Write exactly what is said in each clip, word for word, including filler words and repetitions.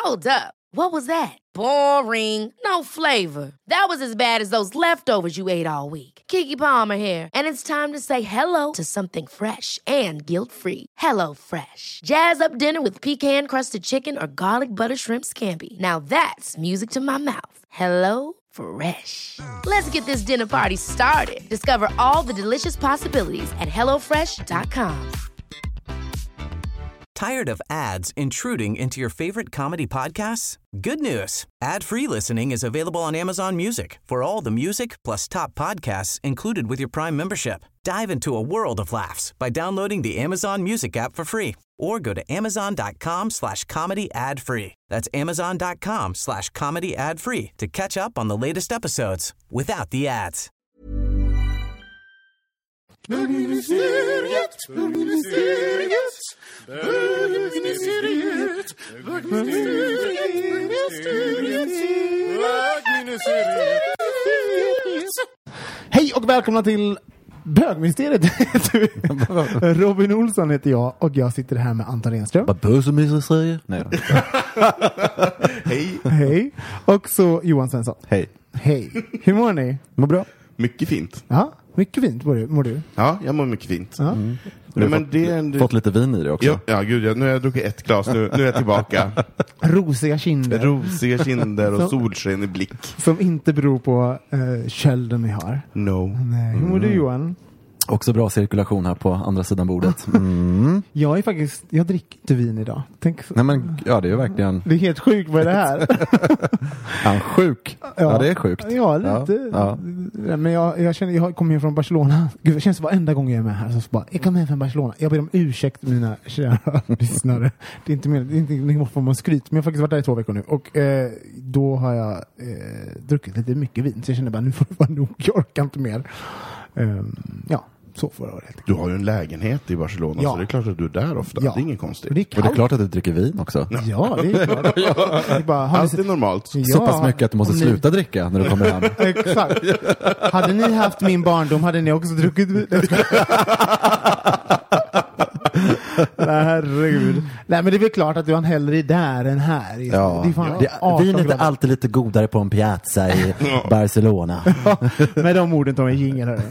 Hold up. What was that? Boring. No flavor. That was as bad as those leftovers you ate all week. Keke Palmer here, and it's time to say hello to something fresh and guilt-free. Hello Fresh. Jazz up dinner with pecan-crusted chicken or garlic butter shrimp scampi. Now that's music to my mouth. Hello Fresh. Let's get this dinner party started. Discover all the delicious possibilities at hello fresh dot com. Tired of ads intruding into your favorite comedy podcasts? Good news. Ad-free listening is available on Amazon Music for all the music plus top podcasts included with your Prime membership. Dive into a world of laughs by downloading the Amazon Music app for free or go to amazon.com slash comedy ad free. That's amazon.com slash comedy ad free to catch up on the latest episodes without the ads. Bögministeriet, bögministeriet, bögministeriet, bögministeriet. Hej och välkomna till Bögministeriet. Robin Olsson heter jag och jag sitter här med Anton Renström. Bögministeriet? Nej. Hej. Hej. Och så Johan Svensson. Hej. Hej. Hur mår ni? Mår bra. Mycket fint. Ja, mycket fint mår du. Mår du? Ja, jag mår mycket fint. Ja. Mm. Du har men fått, det är en... fått lite vin i det också. Ja, ja gud, ja, nu har jag druckit ett glas. Nu, nu är jag tillbaka. Rosiga kinder. Rosiga kinder och som, solsken i blick. Som inte beror på uh, kölden vi har. No. Nej. Hur mår du, Johan? Också bra cirkulation här på andra sidan bordet. Mm. Jag är faktiskt, jag dricker inte vin idag. Tänk, Nej men, ja det är ju verkligen... Det är helt sjukt, vad är det här? Ja, sjuk. Ja, ja, det är sjukt. Ja, lite. Ja, ja. Men jag, jag känner, jag kommer hem från Barcelona. Gud, det känns varenda gång jag är med här. Så bara, jag kommer hem från Barcelona. Jag ber om ursäkt, mina kära lyssnare. Det är inte mer, det är inte ingen form av skryt. Men jag har faktiskt varit där i två veckor nu. Och eh, då har jag eh, druckit lite mycket vin. Så jag känner bara, nu får det vara nog. Jag orkar inte mer. Um, ja. Så får det vara helt. Du har ju en lägenhet i Barcelona, ja. Så det är klart att du är där ofta. Ja. Det är inget konstigt. Och det är, och det är klart att du dricker vin också. Ja, det är klart. Ja. Det är bara, allt är normalt. Ja. Så pass mycket att du måste sluta ni... dricka när du kommer hem. Exakt. Hade ni haft min barndom hade ni också druckit vin. Nej, herregud. Nej, men det är väl klart att du har en hellre där än här. Ja. Det är fan ja. Vinet är alltid lite godare på en piazza i ja. Barcelona. Ja, med de orden tar jag jingel här.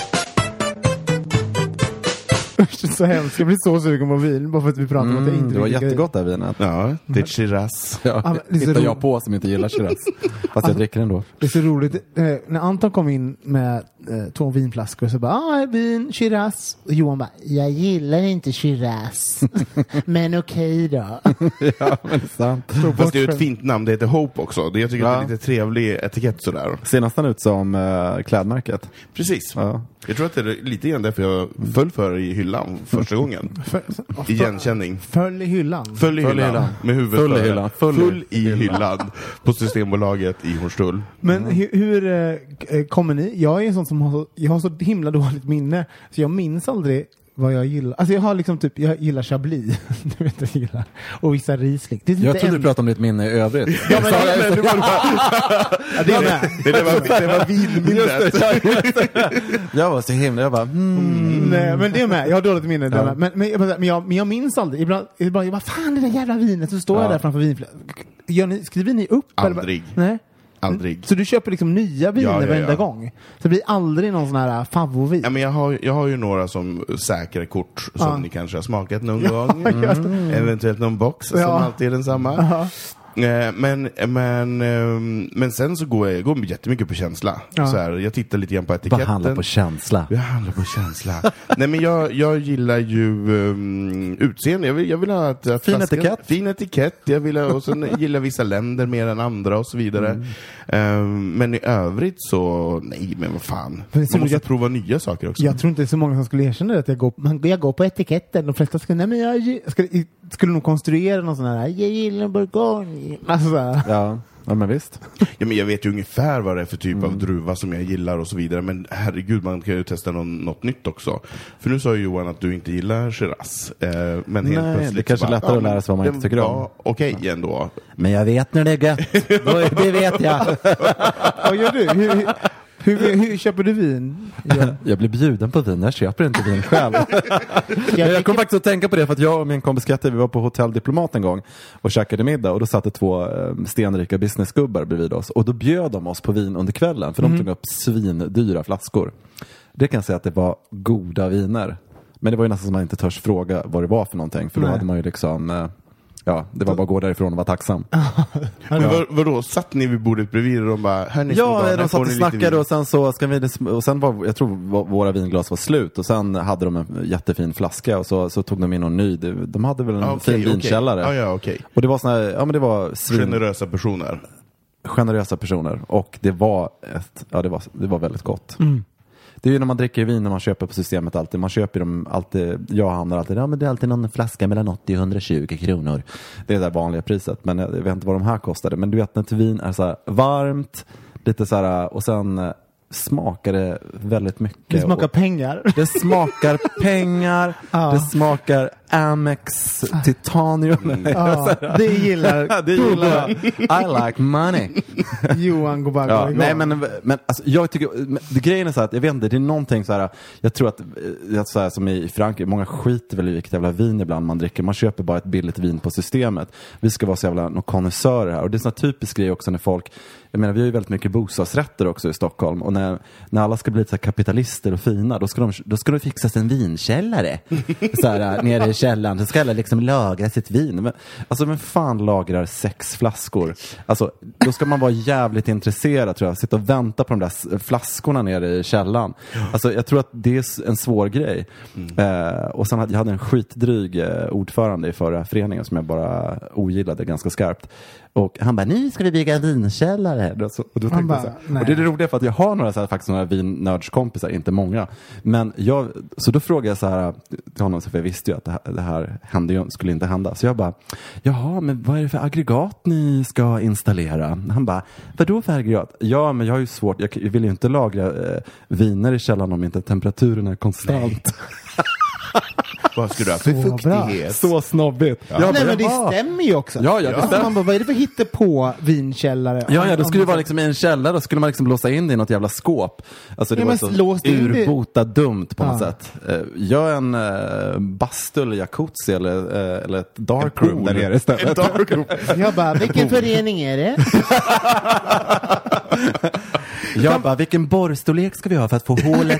Så hemskt. Jag blir så sugen på vin bara för att vi pratar om mm, att jag inte det var jättegott där vinet. Ja, det är Shiraz. Ja, ja, det hittar jag på som inte gillar Shiraz. Fast jag dricker ändå. Det är så roligt. Eh, när Anton kom in med eh, två vinflaskor så bara, ah, vin, Shiraz. Och Johan bara, jag gillar inte Shiraz. Men okej okay då. Ja, men sant. Fast det är ett fint namn. Det heter Hope också. Det, jag tycker ja. att det är lite trevlig etikett sådär. Ser nästan ut som uh, klädmärket. Precis. Ja. Jag tror att det är lite grann därför jag föll för i hyllan första gången. För, för, Igenkänning. Föll i hyllan. Föll i hyllan. Föll i hyllan. Med huvudet Full i hyllan. Full, Full i hyllan. På Systembolaget i Hornstull. Men mm. hur, hur äh, kommer ni? Jag är en sån som har så, jag har så himla dåligt minne. Så jag minns aldrig vad jag gillar. Alltså jag har liksom typ, jag gillar Chablis. Du vet jag gillar. Och vissa Riesling. Det är jag trodde en... du pratade om ditt minne i övrigt. Ja, men det, men, det var ja, det är med. Det, det var, det var vinminnet. Jag var så himla, jag bara mm. Mm, nej, men det är med. Jag har dåligt minne. Ja. Men, men, men, jag, men jag minns aldrig. Ibland, ibland jag bara, fan det där jävla vinet. Så står ja. jag där framför vinflaskan. Skriver ni upp? Aldrig. Eller? Nej. Aldrig. Så du köper liksom nya viner ja, ja, ja. varenda gång? Så det blir aldrig någon sån här favorit? Ja, men jag, har, jag har ju några som säkra kort som ja. ni kanske har smakat någon ja, gång. Mm. Eventuellt någon box ja. som alltid är densamma. Ja. Men, men, men sen så går jag, jag går jättemycket på känsla. Ja. Så här, jag tittar lite grann på etiketten. Vad handlar på känsla? Jag handlar på känsla. Nej, men jag, jag gillar ju um, utseende. Jag vill, jag vill ha ett fin flaskan, etikett. Fin etikett. Jag vill ha, och sen gillar vissa länder mer än andra och så vidare. Mm. Um, men i övrigt så, nej, men vad fan. Man måste jag, prova nya saker också. Jag tror inte det är så många som skulle erkänna det, att jag går, man, jag går på etiketten. De flesta skulle, nej men jag skulle, skulle nog konstruera någon sån här, jag gillar Bourgogne. Alltså såhär. Ja. Ja, men visst. Ja, men jag vet ju ungefär vad det är för typ mm. av druva som jag gillar och så vidare. Men herregud, man kan ju testa någon, något nytt också. För nu sa ju Johan att du inte gillar Shiraz. Eh, men helt Nej, plötsligt det kanske är lättare ja, att lära sig vad man inte tycker om. Okej okay, ändå. Men jag vet när det är gött. Det vet jag. Vad gör du? Hur, Hur, hur köper du vin? Ja. Jag blir bjuden på vin, jag köper inte vin själv. jag jag kom faktiskt att tänka på det för att jag och min kompis Katte, vi var på Hotell Diplomat en gång och käkade middag och då satt det två eh, stenrika businessgubbar bredvid oss och då bjöd de oss på vin under kvällen för mm. de tog upp svindyra flaskor. Det kan jag säga att det var goda viner. Men det var ju nästan som man inte törs fråga vad det var för någonting för då Nej. hade man ju liksom... Eh, Ja, det var bara att gå därifrån och vara tacksam. Men vad, vadå, satt ni vid bordet bredvid och de bara, hörni, ja, de, de satt och snackade och sen så ska vi, och sen var, jag tror våra vinglas var slut och sen hade de en jättefin flaska och så, så tog de in någon ny. De hade väl en ah, okay, fin okay. vinkällare. Ah, ja, okay. Och det var såna här, ja men det var svin... generösa personer. Generösa personer och det var ett, ja det var, det var väldigt gott. Mm. Det är ju när man dricker vin när man köper på systemet alltid. Man köper dem alltid, jag hamnar alltid, ja men det är alltid någon flaska mellan åttio och hundratjugo kronor. Det är det där vanliga priset. Men jag vet inte vad de här kostade. Men du vet när ett vin är så här varmt, lite så här, och sen smakar det väldigt mycket. Det smakar och, pengar. Det smakar pengar. ah. Det smakar Amex Titanium. Mm. ah, det gillar det gillar I like money. Johan går bara ja, nej men, men alltså, jag tycker men, det grejen är så här att jag vet inte, det är någonting så här, jag tror att, att så här, som i Frankrike, många skiter väl i vilket jävla vin ibland man dricker, man köper bara ett billigt vin på systemet. Vi ska vara så jävla några konnässörer här och det är sån här typisk grej också när folk, jag menar vi har ju väldigt mycket bostadsrätter också i Stockholm och när, när alla ska bli så här kapitalister och fina, då ska de, då ska de fixa en vinkällare så här nere i källaren, så ska alla liksom lagra sitt vin. Men, alltså vem fan lagrar sex flaskor? Alltså då ska man vara jävligt intresserad tror jag, sitta och vänta på de där flaskorna nere i källaren. Alltså jag tror att det är en svår grej. Mm. Eh, och sen hade jag hade en skitdryg eh, ordförande i förra föreningen som jag bara ogillade ganska skarpt. Och han bara, nu ska vi bygga en vinkällare. Och, så, och, då bara, så här, och det är det roliga för att jag har några så här, faktiskt några vinnördskompisar, inte många. Men jag, så då frågade jag så här till honom, för jag visste ju att det här, det här hände, skulle inte hända. Så jag bara, jaha, men vad är det för aggregat ni ska installera? Han bara, vadå för aggregat? Ja, men jag har ju svårt, jag vill ju inte lagra eh, viner i källaren om inte temperaturen är konstant. Vad ska du ha för så fuktighet? Så snobbigt. Ja. Ja, nej, men det stämmer ju också. Ja, ja, det stämmer. Man bara, vad är det för hitte på vinkällare? Ja, ja, då skulle det vara liksom i en källare, då skulle man liksom låsa in det i något jävla skåp. Alltså det ja, var så urbota det... dumt på ja. något sätt. Gör en uh, bastu eller jacuzzi eller, uh, eller ett dark room där nere istället. Dark room. Jag bara, vilken förening är det? Jag bara, vilken borrstorlek ska vi ha för att få hålet?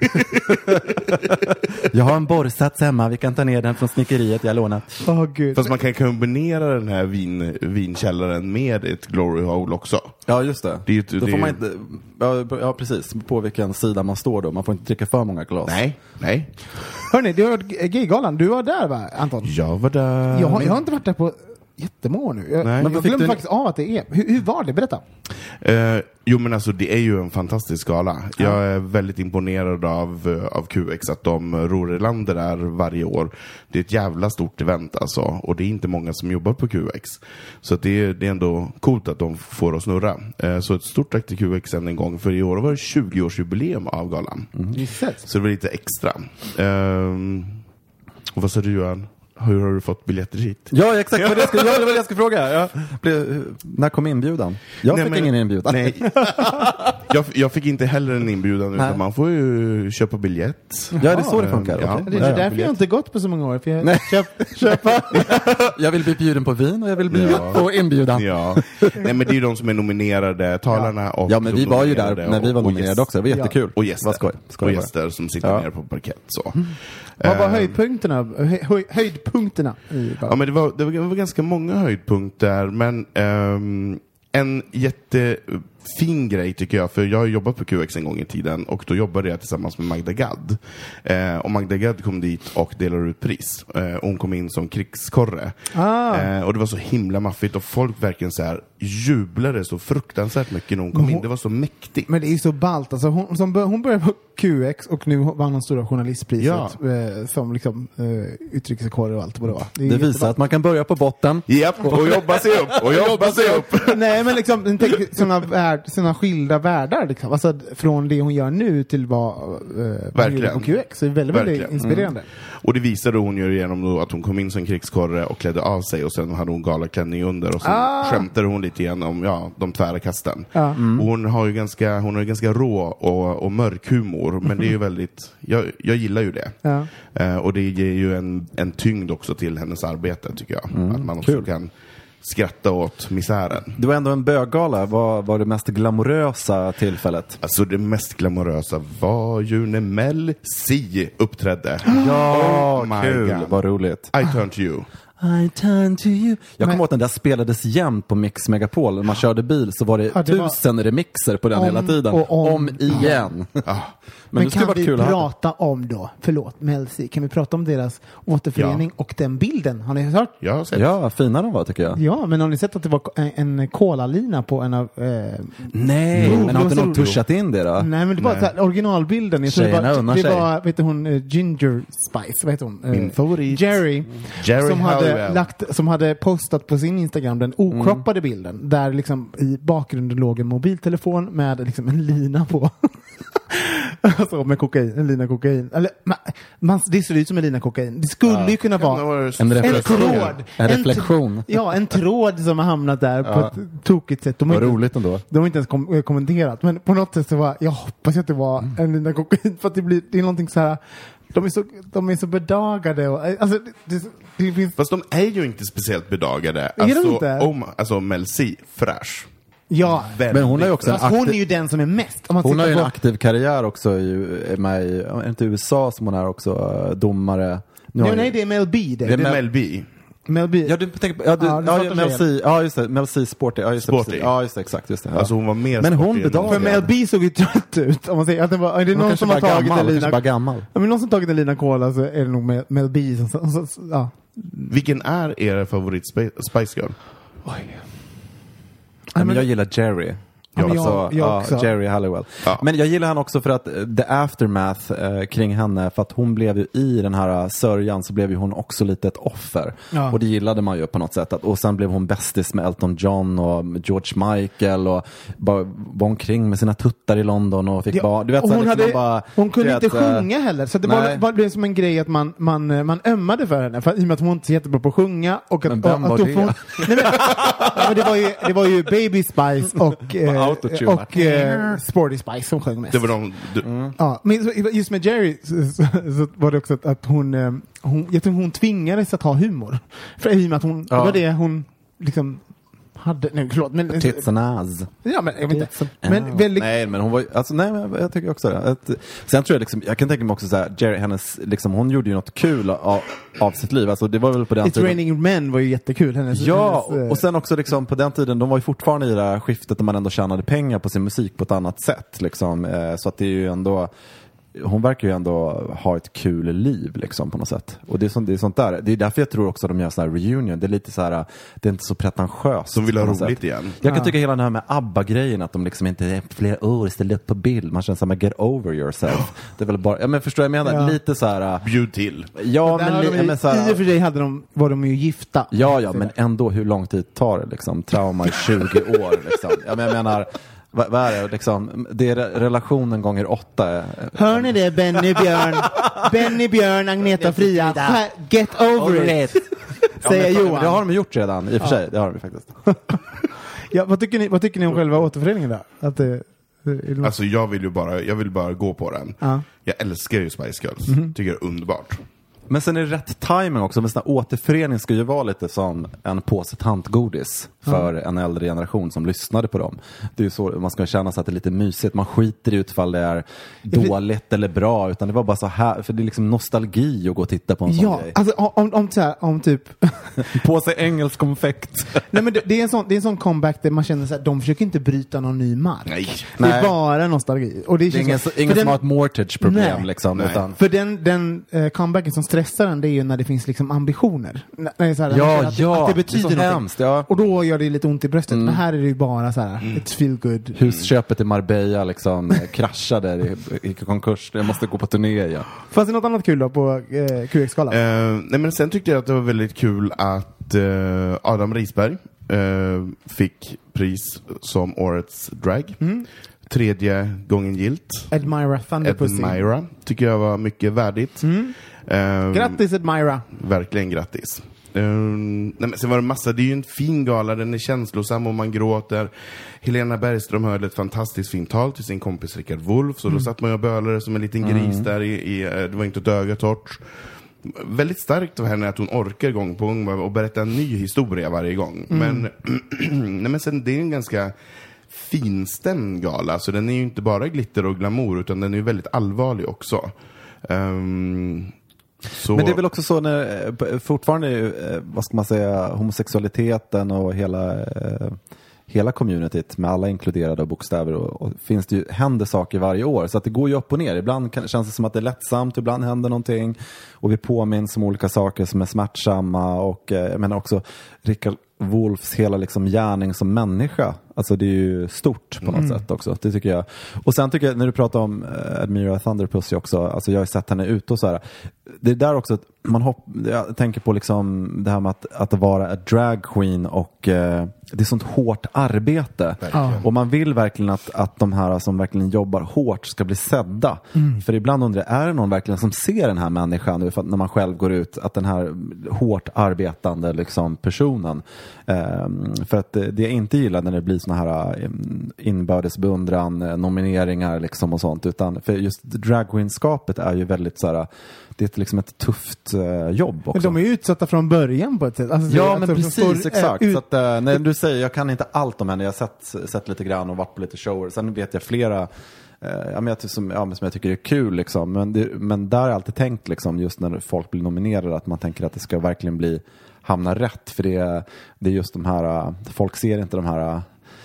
Jag har en borrsats hemma, vi kan ta ner den från snickeriet jag lånat. Oh, Gud. Fast man kan kombinera den här vin, vinkällaren med ett glory hole också. Ja, just det. det, det då får man inte, ja, ja, precis. På vilken sida man står då. Man får inte dricka för många glas. Nej, nej. Hörrni, du har Gaygalan. Du var där, va, Anton? Jag var där. Jag har, jag har inte varit där på jättemånga nu. Jag, men jag glömde faktiskt av att det är. Hur, hur var det? Berätta. Uh, jo men alltså det är ju en fantastisk gala. Ja. Jag är väldigt imponerad av, av Q X att de ror i landet där varje år. Det är ett jävla stort event alltså. Och det är inte många som jobbar på Q X. Så att det, är, det är ändå coolt att de får oss snurra. Uh, så ett stort tack till Q X än en gång. För i år var det tjugo-årsjubileum av galan. Mm. Så det var lite extra. Uh, och vad sa du, Johan? Hur har du fått biljetter hit? Ja, exakt. Vad det ska, ja, det var det jag ska fråga. Ja. Blev, när kom inbjudan? Jag nej, fick men, ingen inbjudan. Nej. jag, jag fick inte heller en inbjudan, utan man får ju köpa biljett. Ja, det är så det funkar. Ja, okay. Det är ja, därför biljett. Jag inte gått på så många år. För jag nej. Köp, köpa. Jag vill bli bjuden på vin och jag vill bli ja. på inbjudan. Ja. Nej, men det är ju de som är nominerade, talarna. Och ja, men vi var ju där när vi var nominerade också. Det var jättekul. Och gäster, skoj. Skoj och gäster som sitter ja. ner på parkett. Så. Mm. Vad var höjdpunkterna? Höj, höjdpunkterna? Ja, men det var, det var ganska många höjdpunkter, men um, en jättefin grej tycker jag, för jag har jobbat på Q X en gång i tiden och då jobbade jag tillsammans med Magda Gad. Eh, och Magda Gad kom dit och delade ut pris. Eh, hon kom in som krigskorre. Ah. Eh, och det var så himla maffigt och folk verkligen så här jublade så fruktansvärt mycket när hon kom hon, in. Det var så mäktigt. Men det är ju så ballt. Alltså hon, som, hon började på Q X och nu vann hon stora journalistpriset ja. eh, som liksom eh, utrikeskorre och allt vad det var. Det, det visar att man kan börja på botten. Japp, och jobba sig upp. Och jobba sig upp. Nej, men liksom, tänk sådana värld, sina skilda världar liksom. Alltså från det hon gör nu till vad eh, hon gjorde på Q X. Så det är väldigt, väldigt inspirerande. Mm. Och det visade hon ju genom då att hon kom in som krigskorre och klädde av sig och sen hade hon galaklänning under och så ah. skämtade hon lite igen om ja, de tvära kasten. Ah. Mm. Och hon har ju ganska, hon har ju ganska rå och, och mörk humor, men det är ju väldigt, jag, jag gillar ju det. Ah. Uh, och det ger ju en, en tyngd också till hennes arbete tycker jag. Mm. Att man också Kul. kan skratta åt misären. Det var ändå en böggala. Vad var det mest glamorösa tillfället? Alltså det mest glamorösa var ju när Mel C uppträdde. Ja, oh kul. God. Vad roligt. I turn to you. I turn to you. Jag kommer ihåg att den där spelades jämt på Mix Megapol. När man körde bil så var det, ja, det tusen var... remixer på den om, hela tiden. Och om, om igen. Ja. Men, Men kan vi kul prata att... om då, förlåt, Mel C, kan vi prata om deras återförening ja. och den bilden? Har ni hört? Jag har sett. Ja, fina de var tycker jag. Ja, men har ni sett att det var en, en kolalina på en av... Eh... Nej, oh, men har inte någon tuschat in det då? Nej, men det var så här, originalbilden. Tjejerna det var, det det var vet du, hon, uh, Ginger Spice, vad heter hon? Min uh, favorit. Jerry. Jerry som hade, lagt, som hade postat på sin Instagram den okroppade mm. bilden. Där liksom i bakgrunden låg en mobiltelefon med liksom en lina på. Alltså med kokain, en lina kokain. Eller, man, man, det ser ut som en lina kokain. Det skulle ja. ju kunna vara, vara en, en tråd. En reflektion. En, ja, en tråd som har hamnat där ja. på ett tokigt sätt. De var roligt ändå. De har inte ens kom, kommenterat. Men på något sätt så var, jag hoppas att det var mm. en lina kokain. För att det blir, det är någonting så här. De är så, de är så bedagade. Och, alltså, det, det finns... Fast de är ju inte speciellt bedagade. Är alltså, de inte? Om, alltså Mel C, fräsch. Ja, men hon har ju också en aktiv... hon är ju den som är mest. Om man hon har ju på... en aktiv karriär också i, med i, inte U S A som hon är också domare. Nu nej, nej, det är Mel B. Det, det är Mel B. Mel B. Ja, du tänker ja, du, ja, ja Mel C. Ja, just det. Mel C Sporty. Ja, just det. Sporty. Ja, just det, exakt, just det. Ja. Alltså hon var mer men hon bedagade. För Mel B såg ju trött ut. Om man säger att det var, är det någon som har tagit gammal, en lina bara gammal. Ja, men någon som tagit en lina cola så är det nog Mel, Mel B som så, så, ja. Vilken är er favorit Spice Girl? Oj. Ja, men jag gillar Jerry. Ja, alltså, jag, jag ja, Jerry Halliwell. Ja. Men jag gillar henne också för att the aftermath eh, kring henne, för att hon blev ju i den här sörjan så blev ju hon också lite ett offer. Ja. Och det gillade man ju på något sätt. Att, och sen blev hon bästis med Elton John och George Michael och bara var omkring med sina tuttar i London och fick ja. bara, du vet, så hon, liksom hade, bara, hon kunde vet, inte sjunga heller. Så det var, var, blev som en grej att man, man, man ömmade för henne. För, i och med att hon inte är så jättebra på att sjunga. Och att, men vem och, var att det? Hon, nej, men, ja, men det, var ju, det var ju Baby Spice och, eh, och eh, Sporty Spice som sjöng mest. Det var de, du... mm. Ja, men just med Jerry så, så, så var det också att, att hon, eh, hon, jag tror hon tvingades att ha humor. För i och med att hon, ja. det var det hon liksom hade, nej förlåt men tits and ass. Ja men jag vet inte. Men ja. väldigt nej men hon var alltså nej men jag tycker också det. Att, sen tror jag liksom jag kan tänka mig också så här Jerry hennes liksom hon gjorde ju något kul av, av sitt liv. Alltså det var väl på den It's tiden. Raining Men var ju jättekul hennes. Ja, hennes, och, och sen också liksom på den tiden de var ju fortfarande i det här skiftet där man ändå tjänade pengar på sin musik på ett annat sätt liksom eh, så att det är ju ändå hon verkar ju ändå ha ett kul liv liksom på något sätt. Och det är sånt, det är sånt där. Det är därför jag tror också att de gör sån här reunion. Det är lite så här, det är inte så pretentiöst. Som vill ha roligt sätt. igen. Jag kan ja. tycka hela den här med ABBA-grejen att de liksom inte är flera år ställer upp på bild. Man känner så här, get over yourself. Det är väl bara, ja men förstår jag menar, ja. lite så här. Bjud till. Ja, men, li, de, men så här. I och för sig hade de, var de ju gifta. Ja, ja, men ändå hur lång tid tar det liksom? Trauma i tjugo år liksom. Ja, men jag menar vad, vad är det liksom? Det är relationen gånger åtta. Hör ni det, Benny Björn? Benny Björn, Agneta Fria. Get over it. Säger ja, Johan. Det har de gjort redan, i och för sig. Det har de faktiskt. Ja, vad tycker ni, vad tycker ni om själva återföreningen där? Att det, det alltså jag vill ju bara, jag vill bara gå på den. Ja. Jag älskar ju Spice Girls. Mm-hmm. Tycker det är underbart. Men sen är det rätt timing också. Men sån här återförening ska ju vara lite som en påse tantgodis för mm. en äldre generation som lyssnade på dem. Det är ju så man ska känna sig att det är lite mysigt. Man skiter i utfall det är dåligt eller bra. Utan det var bara så här, för det är liksom nostalgi att gå och titta på en sån ja, grej. Alltså om, om, så här, om typ påse engelsk konfekt. Nej men det, det är en sån det är en sån comeback där man känner så här, de försöker inte bryta någon ny mark. Nej. Det är Nej. bara nostalgi. Och det är, det är ingen, så, ingen som den, har ett mortgage-problem nej, liksom. Nej. Utan. För den, den uh, comebacken som stressar den, det är ju när det finns liksom ambitioner. När det är så här, ja, att, ja. Att det betyder det är något. Hemskt, ja. Och då gör det lite ont i bröstet. Mm. Men här är det ju bara så här, mm. it's feel good. Husköpet i Marbella liksom kraschade i, i konkurs. Jag måste gå på turné igen. Fanns det något annat kul då på eh, Q X-skalan? Uh, nej men sen tyckte jag att det var väldigt kul att uh, Adam Risberg uh, fick pris som årets drag. Mm. Tredje gången gilt. Admira Thunderpussy. Admira tycker jag var mycket värdigt. Mm. Um, grattis Admira. Verkligen grattis. Um, nej, men sen var det massa, det är ju en fin gala, den är känslosam och man gråter. Helena Bergström höll ett fantastiskt fint tal till sin kompis Rickard Wolff, så mm. då satt man ju och bölade som en liten gris mm. där i, i, det var inte ett öga torrt. Väldigt starkt av henne att hon orkar gång på gång och berätta en ny historia varje gång. Mm. Men, nej, men sen det är en ganska finstämd gala, så den är ju inte bara glitter och glamour, utan den är ju väldigt allvarlig också. Um, så... Men det är väl också så när fortfarande, vad ska man säga, homosexualiteten och hela hela communityt med alla inkluderade bokstäver och, och finns det ju, händer saker varje år, så att det går ju upp och ner. Ibland kan, känns det som att det är lättsamt, ibland händer någonting och vi påminns om olika saker som är smärtsamma och eh, men också Rickard Wolffs hela liksom gärning som människa. Alltså det är ju stort på något mm. sätt också. Det tycker jag. Och sen tycker jag, när du pratar om uh, Admira Thunderpussy också, alltså jag har sett henne ute och så här. Det är där också att man hopp, jag tänker på liksom det här med att, att vara en drag queen och uh, det är sånt hårt arbete. Ja. Och man vill verkligen att, att de här som verkligen jobbar hårt ska bli sedda. Mm. För ibland undrar jag, är det någon verkligen som ser den här människan nu, för att när man själv går ut, att den här hårt arbetande liksom personen. Um, för att det, det jag inte gillar när det blir såna här inbördesbeundran, nomineringar liksom och sånt, utan för just dragqueenskapet är ju väldigt så här, det är liksom ett tufft uh, jobb också. Men de är ju utsatta från början på ett sätt. Alltså, ja, alltså, men precis, står, exakt. Ut... Så att, uh, när du säger, jag kan inte allt om henne, jag har sett, sett lite grann och varit på lite shower. Sen vet jag flera Uh, ja, men jag, som, ja, men som jag tycker är kul liksom. men, det, men där har jag alltid tänkt liksom, just när folk blir nominerade, att man tänker att det ska verkligen bli hamna rätt, för det, det är just de här uh, folk ser inte de här uh,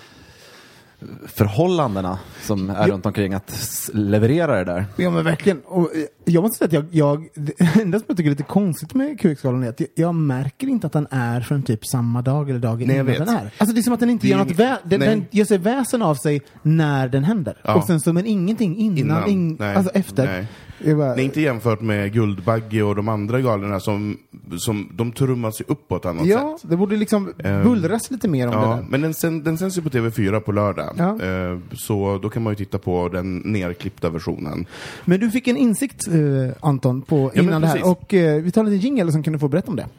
förhållandena som är ja. runt omkring att leverera det där. Ja, men verkligen. Och jag måste säga att jag, jag det enda som jag tycker är lite konstigt med Q X-galan är att jag, jag märker inte att den är från typ samma dag eller dagen innan den är. Alltså det är som att den inte det gör något vä- den, den gör sig väsen av sig när den händer. Ja. Och sen så, men ingenting innan, innan in, nej, alltså efter. Nej. Bara... Det är inte jämfört med Guldbagge och de andra galorna som, som de trummar sig upp på ett annat ja, sätt. Ja, det borde liksom bullras um, lite mer om ja, det där. Men den, sen, den sänds ju på T V fyra på lördag. Ja. Uh, så då kan man ju titta på den nerklippta versionen. Men du fick en insikt, uh, Anton, på innan ja, det här. Och uh, vi tar lite jingle så kan du få berätta om det.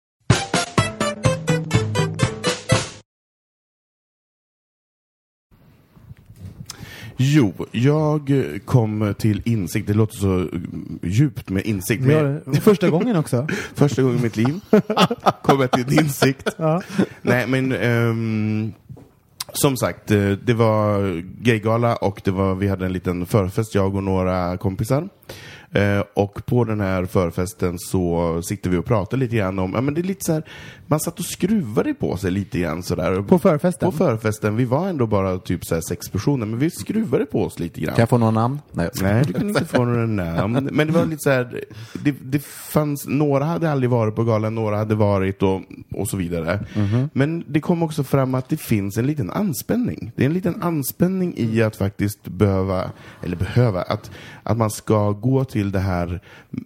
Jo, jag kom till insikt. Det låter så djupt med insikt. Men... Ja, första gången också. Första gången i mitt liv kom jag till en insikt. Ja. Nej, men um, som sagt, det var gaygala och det var, vi hade en liten förfest, jag och några kompisar. Eh, och på den här förfesten så sitter vi och pratar lite grann om, ja men det är lite så här, man satt och skruvade på sig lite grann sådär. På förfesten? På förfesten, vi var ändå bara typ så här sex personer, men vi skruvade på oss lite grann. Kan jag få några namn? Nej, Nej du kan inte få några namn. Men det var lite så här, det, det fanns, några hade aldrig varit på galan, några hade varit och, och så vidare. Mm-hmm. Men det kom också fram att det finns en liten anspänning. Det är en liten anspänning i att faktiskt behöva, eller behöva, att, att man ska gå till till det här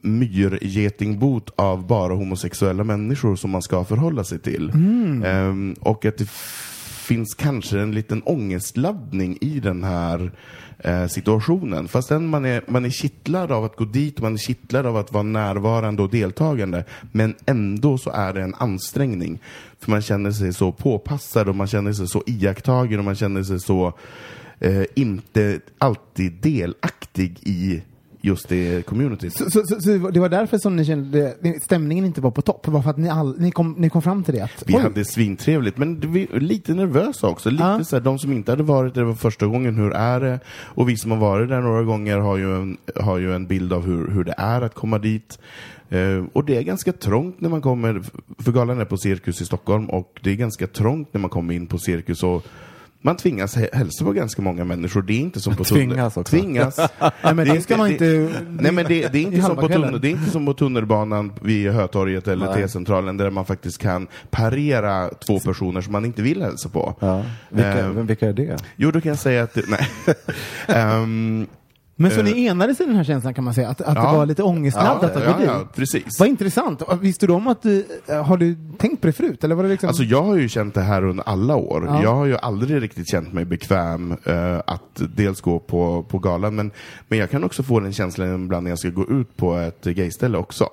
myrgetingbot av bara homosexuella människor som man ska förhålla sig till. Mm. Um, och att det f- finns kanske en liten ångestladdning i den här uh, situationen. Fast den man är, man är kittlad av att gå dit, man är kittlad av att vara närvarande och deltagande, men ändå så är det en ansträngning. För man känner sig så påpassad och man känner sig så iakttagen och man känner sig så uh, inte alltid delaktig i just det community. Så, så, så, så det var därför som ni kände att stämningen inte var på topp? Var för att ni, all, ni, kom, ni kom fram till det? Att, vi oj. hade svintrevligt, men vi var lite nervösa också. Lite ah. så här, de som inte hade varit där, det var första gången, hur är det? Och vi som har varit där några gånger har ju en, har ju en bild av hur, hur det är att komma dit. Uh, och det är ganska trångt när man kommer, för galan är på Cirkus i Stockholm, och det är ganska trångt när man kommer in på Cirkus och man tvingas hälsa på ganska många människor. Det är inte som på tunnel. Tvingas också. Tvingas. Nej, men det, det ska man inte... Det, nej, men det, det, är inte som på tunnel, det är inte som på tunnelbanan vid Hötorget eller nej. T-centralen där man faktiskt kan parera två personer som man inte vill hälsa på. Ja. Vilka, uh, vilka är det? Jo, då kan jag säga att... Nej. um, Men så ni enades i den här känslan kan man säga? Att, att ja. det var lite ångestladdat ja, att gå ja, dit? Ja, precis. Vad intressant. Visste du om att du, har du tänkt på det förut? Eller var det liksom... Alltså jag har ju känt det här under alla år. Ja. Jag har ju aldrig riktigt känt mig bekväm uh, att dels gå på, på galan, men, men jag kan också få den känslan ibland när jag ska gå ut på ett gayställe också.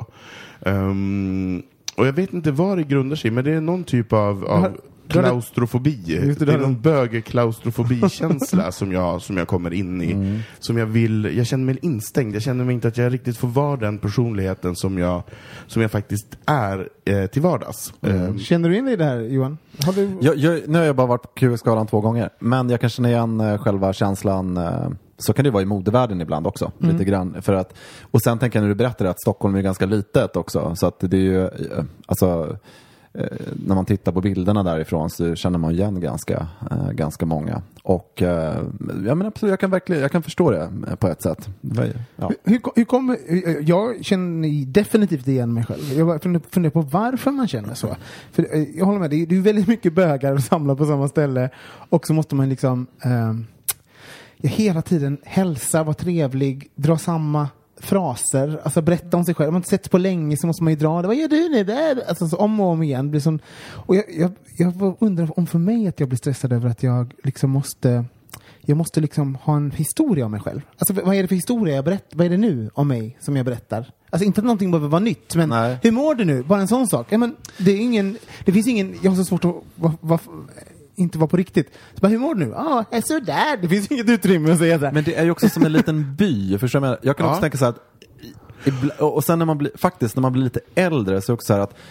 Um, och jag vet inte vad det grundar sig, men det är någon typ av, av klaustrofobi. Det, det är någon bög-klaustrofobi-känsla som jag, som jag kommer in i. Mm. Som jag vill, jag känner mig instängd. Jag känner mig inte att jag riktigt får vara den personligheten som jag, som jag faktiskt är eh, till vardags. Mm. Um, känner du in i det här, Johan? Har du... jag, jag, nu har jag bara varit på Q X-galan två gånger. Men jag kan känna igen uh, själva känslan... Uh, så kan det vara i modevärlden ibland också. Mm. Lite grann. För att, och sen tänker jag när du berättar att Stockholm är ganska litet också. Så att det är ju... Uh, alltså... när man tittar på bilderna därifrån så känner man igen ganska, äh, ganska många. Och äh, ja, men absolut, jag kan verkligen jag kan förstå det på ett sätt. Ja. Hur, hur kommer, jag känner definitivt igen mig själv. Jag funderar på varför man känner så. För jag håller med, det är, det är väldigt mycket bögar att samla på samma ställe. Och så måste man liksom äh, hela tiden hälsa, vara trevlig, dra samma fraser, alltså berätta om sig själv. Om man inte sett på länge så måste man ju dra det. Vad gör du nu där? Alltså så om och om igen. Det blir sån... Och jag, jag, jag undrar om för mig att jag blir stressad över att jag liksom måste jag måste liksom ha en historia om mig själv. Alltså vad är det för historia jag berättar? Vad är det nu om mig som jag berättar? Alltså inte att någonting behöver vara nytt, men nej. Hur mår du nu? Bara en sån sak. Ja, men det är ingen, det finns ingen, jag har så svårt att va, va, inte vara på riktigt. Så bara, hur mår du nu? Ja, ah, så där. Det finns inget utrymme att säga så här. Men det är ju också som en liten by, förstår jag? Jag kan också ja. tänka så här att, och sen när man blir, faktiskt när man blir lite äldre så är det också så här att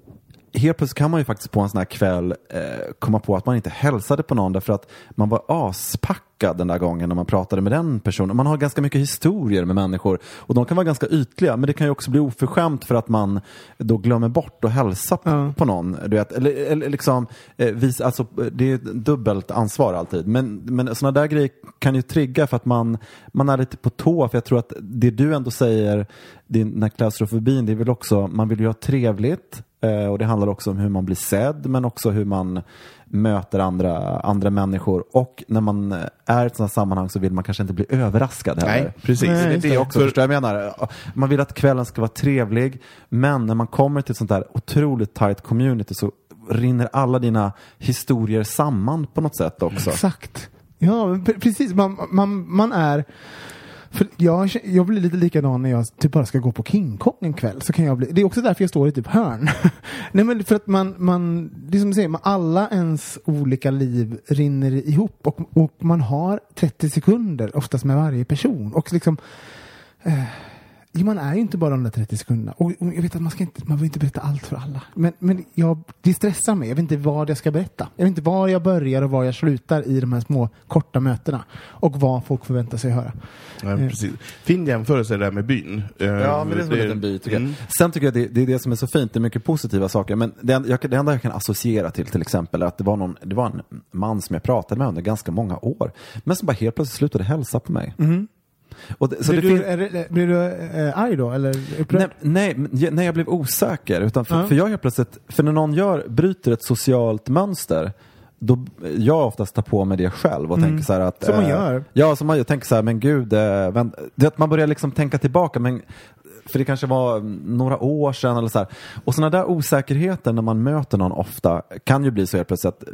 helt plötsligt kan man ju faktiskt på en sån här kväll eh, komma på att man inte hälsade på någon därför att man var aspackad den där gången när man pratade med den personen. Man har ganska mycket historier med människor och de kan vara ganska ytliga, men det kan ju också bli oförskämt för att man då glömmer bort att hälsa på, mm. på någon. Du vet, eller, eller liksom eh, visa, alltså, det är ett dubbelt ansvar alltid. Men, men såna där grejer kan ju trigga för att man, man är lite på tå, för jag tror att det du ändå säger, den här klaustrofobin, det är väl också, man vill ju ha trevligt. Och det handlar också om hur man blir sedd, men också hur man möter andra, andra människor. Och när man är i ett sådant sammanhang så vill man kanske inte bli överraskad heller. Nej, precis. Nej, det är det också, för... förstår jag menar. Man vill att kvällen ska vara trevlig, men när man kommer till ett sånt där otroligt tight community så rinner alla dina historier samman på något sätt också. Exakt. Ja, precis. Man, man, man är... För jag, jag blir lite likadan när jag typ bara ska gå på King Kong en kväll. Så kan jag bli, det är också därför jag står i typ hörn. Nej, men för att man, man det är som du säger, man, alla ens olika liv rinner ihop. Och, och man har trettio sekunder oftast med varje person. Och liksom... Eh, man är ju inte bara de där trettio sekunderna. Och, och jag vet att man ska inte, man vill inte berätta allt för alla. Men, men jag, det stressar mig. Jag vet inte vad jag ska berätta. Jag vet inte var jag börjar och var jag slutar i de här små korta mötena. Och vad folk förväntar sig höra. Ja, precis. Fin jämförelse där med byn. Ja, men det är som en liten by, tycker mm. jag. Sen tycker jag det, det är det som är så fint. Det är mycket positiva saker. Men det, jag, det enda jag kan associera till till exempel är att det var, någon, det var en man som jag pratade med under ganska många år. Men som bara helt plötsligt slutade hälsa på mig. Mm. Och det, så blir, det du, fin- är det, blir du äh, arg då? Eller nej, nej, nej, jag blev osäker. Utan för, uh-huh. för jag helt plötsligt, för när någon gör, bryter ett socialt mönster, då jag oftast tar på mig det själv och mm. tänker så här att... Som man äh, gör. Ja, som man gör. Tänker så här, men gud, äh, vänt, det att man börjar liksom tänka tillbaka, men... För det kanske var några år sedan eller så här. Och sådana där osäkerheter när man möter någon ofta kan ju bli så helt plötsligt att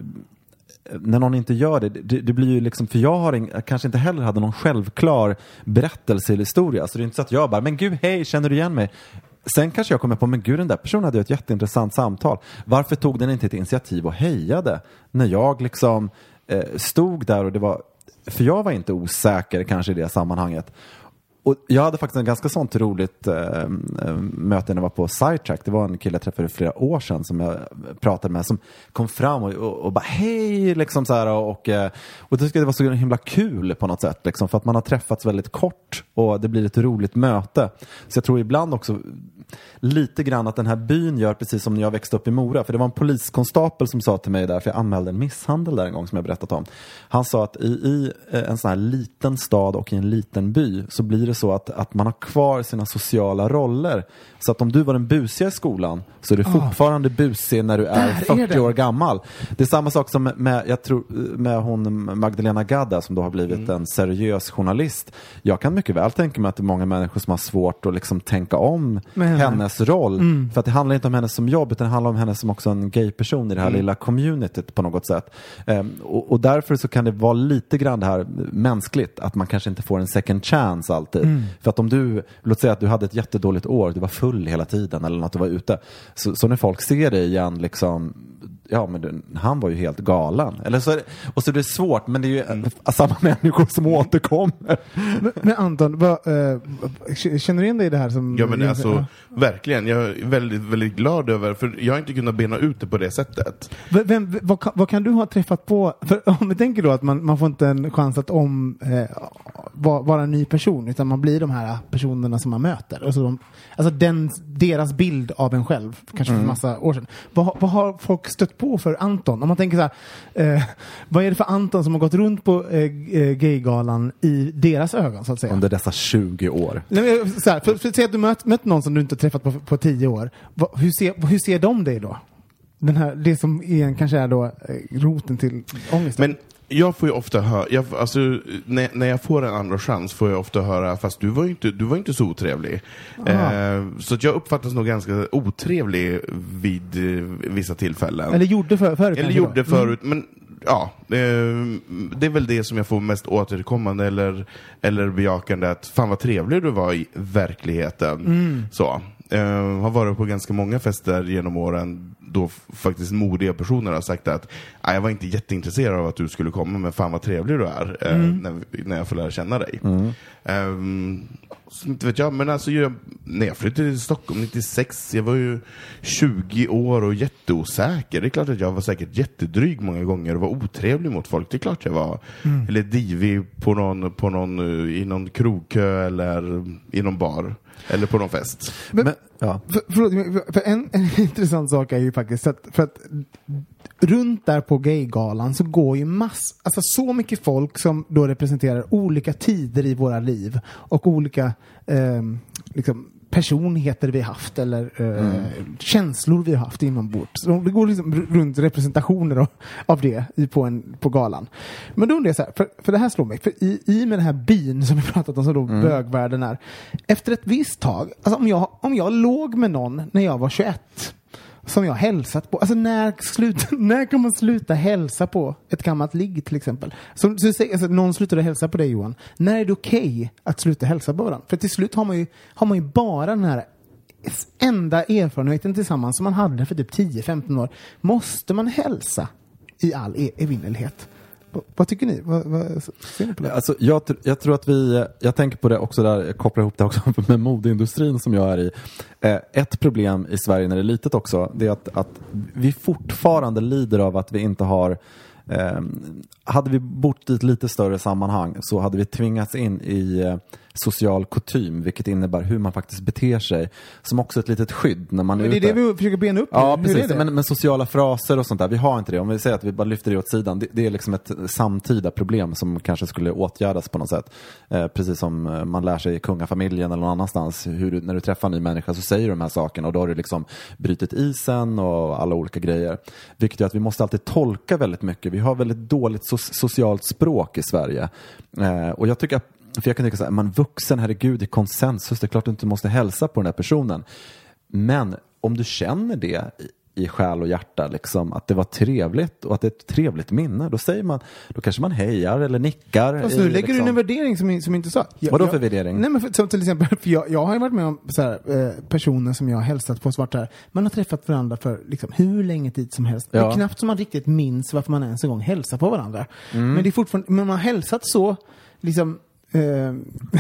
när någon inte gör det, det, det blir ju liksom, för jag har en, kanske inte heller hade någon självklar berättelse eller historia, så det är inte så att jag bara, men gud, hej, känner du igen mig? Sen kanske jag kommer på, men gud, den där personen hade ett jätteintressant samtal. Varför tog den inte ett initiativ och hejade när jag liksom eh, stod där och det var, för jag var inte osäker kanske i det sammanhanget. Och jag hade faktiskt en ganska sånt roligt äh, möte när jag var på Sidetrack. Det var en kille jag träffade för flera år sedan som jag pratade med, som kom fram och, och, och bara hej liksom så här, och, och, och det tyckte jag det var så himla kul på något sätt liksom, för att man har träffats väldigt kort och det blir ett roligt möte. Så jag tror ibland också lite grann att den här byn gör precis som när jag växte upp i Mora, för det var en poliskonstapel som sa till mig där, för jag anmälde en misshandel där en gång som jag berättat om. Han sa att i, i en sån här liten stad och i en liten by så blir det så att, att man har kvar sina sociala roller. Så att om du var en busiga i skolan så är du oh. fortfarande busig när du är fyrtio är år gammal. Det är samma sak som med, jag tror, med hon Magdalena Gadda som då har blivit mm. en seriös journalist. Jag kan mycket väl tänka mig att det är många människor som har svårt att liksom tänka om Men, hennes roll. Mm. För att det handlar inte om henne som jobb utan det handlar om henne som också en gay-person i det här mm. lilla communityt på något sätt. Um, och, och därför så kan det vara lite grann det här mänskligt att man kanske inte får en second chance alltid. Mm. För att om du, låt säga att du hade ett jättedåligt år, du var full hela tiden eller något, du var ute. Så, så när folk ser dig igen liksom, ja men du, han var ju helt galen. Eller så är det, och så är det svårt, men det är ju mm. samma människor som återkommer. Men, men Anton, vad, äh, känner du igen dig i det här? Som ja men alltså, ja. verkligen. Jag är väldigt, väldigt glad över, för jag har inte kunnat bena ut det på det sättet. Vem, vem, vad, vad kan du ha träffat på? För om vi tänker då att man, man får inte en chans att om eh, vara, vara en ny person, utan man blir de här personerna som man möter. Alltså, de, alltså den, deras bild av en själv, kanske för mm. massa år sedan. Vad, vad har folk stött på för Anton? Om man tänker så här, eh, vad är det för Anton som har gått runt på eh, gaygalan i deras ögon, så att säga? Under dessa tjugo år. Nej, men, så här, för, för, för att du mött, mött någon som du inte träffat på, på tio år. Va, hur, ser, hur ser de dig då? Den här, det som är, kanske är då eh, roten till ångesten. Men jag får ju ofta höra, jag, alltså, när, när jag får en andra chans får jag ofta höra, fast du var ju inte, du var inte så otrevlig. Eh, så att jag uppfattas nog ganska otrevlig vid eh, vissa tillfällen. Eller gjorde för, förut. Eller gjorde då. förut, mm. men ja, eh, det är väl det som jag får mest återkommande eller, eller bejakande, att fan vad trevlig du var i verkligheten. Mm. Så. Uh, har varit på ganska många fester genom åren då f- faktiskt modiga personer har sagt att jag var inte jätteintresserad av att du skulle komma, men fan vad trevlig du är uh, mm. när, när jag får lära känna dig. Mm. Um, så inte vet jag, men alltså jag, när jag flyttade till Stockholm nittiosex, jag var ju tjugo år och jätteosäker. Det är klart att jag var säkert jättedryg många gånger och var otrevlig mot folk. det är klart jag var. Mm. Eller divig på någon, på någon, i någon krogkö eller i någon bar. Eller på någon fest. Men, men, ja. för, förlåt, för en, en intressant sak är ju faktiskt att, för att runt där på gaygalan så går ju mass, alltså så mycket folk som då representerar olika tider i våra liv och olika eh, liksom personligheter vi har haft eller eh, mm. känslor vi har haft inombords. Så det går liksom runt representationer av, av det i, på, en, på galan. Men då undrar jag så här, för, för det här slår mig, för i, i med den här byn som vi pratat om som då mm. bögvärlden är, efter ett visst tag, alltså om jag, om jag låg med någon när jag var tjugoett som jag hälsat på, alltså när, slut, när kan man sluta hälsa på ett gammalt ligg till exempel? Så, så alltså, någon slutade hälsa på dig, Johan. När är det okej okay att sluta hälsa på varandra? För till slut har man ju, har man ju bara den här enda erfarenheten tillsammans som man hade för typ tio femton år. Måste man hälsa i all e- evinnerlighet? V- vad tycker ni? Vad, vad, ser ni på det? Alltså, jag, jag tror att vi, jag tänker på det också där, jag kopplar ihop det också med modeindustrin som jag är i. Eh, ett problem i Sverige när det är litet också, det är att, att vi fortfarande lider av att vi inte har eh, hade vi bott i ett lite större sammanhang så hade vi tvingats in i eh, social kutym, vilket innebär hur man faktiskt beter sig, som också ett litet skydd när man är men det ute. är det vi försöker bena upp. Ja, precis. Men, men sociala fraser och sånt där, vi har inte det. Om vi säger att vi bara lyfter det åt sidan, det, det är liksom ett samtida problem som kanske skulle åtgärdas på något sätt. Eh, precis som man lär sig i kungafamiljen eller någon annanstans, hur du, när du träffar en ny människa så säger du de här sakerna och då har du liksom brytit isen och alla olika grejer. Vilket gör att vi måste alltid tolka väldigt mycket. Vi har väldigt dåligt so- socialt språk i Sverige. Eh, och jag tycker att för jag kan tänka så här, man vuxen, herregud, i konsensus, det är klart att du inte måste hälsa på den här personen. Men om du känner det i, i själ och hjärta, liksom, att det var trevligt och att det är ett trevligt minne, då säger man, då kanske man hejar eller nickar. Alltså, nu lägger liksom... du en värdering som, som inte sa. Jag, Vadå för jag, värdering? Nej, men för, som till exempel, för jag, jag har ju varit med om så här, eh, personer som jag har hälsat på svart här. Man har träffat varandra för liksom, hur länge tid som helst. Ja. Det är knappt som man riktigt minns varför man ens en gång hälsar på varandra. Mm. Men det är fortfarande, men man har hälsat så liksom Eh,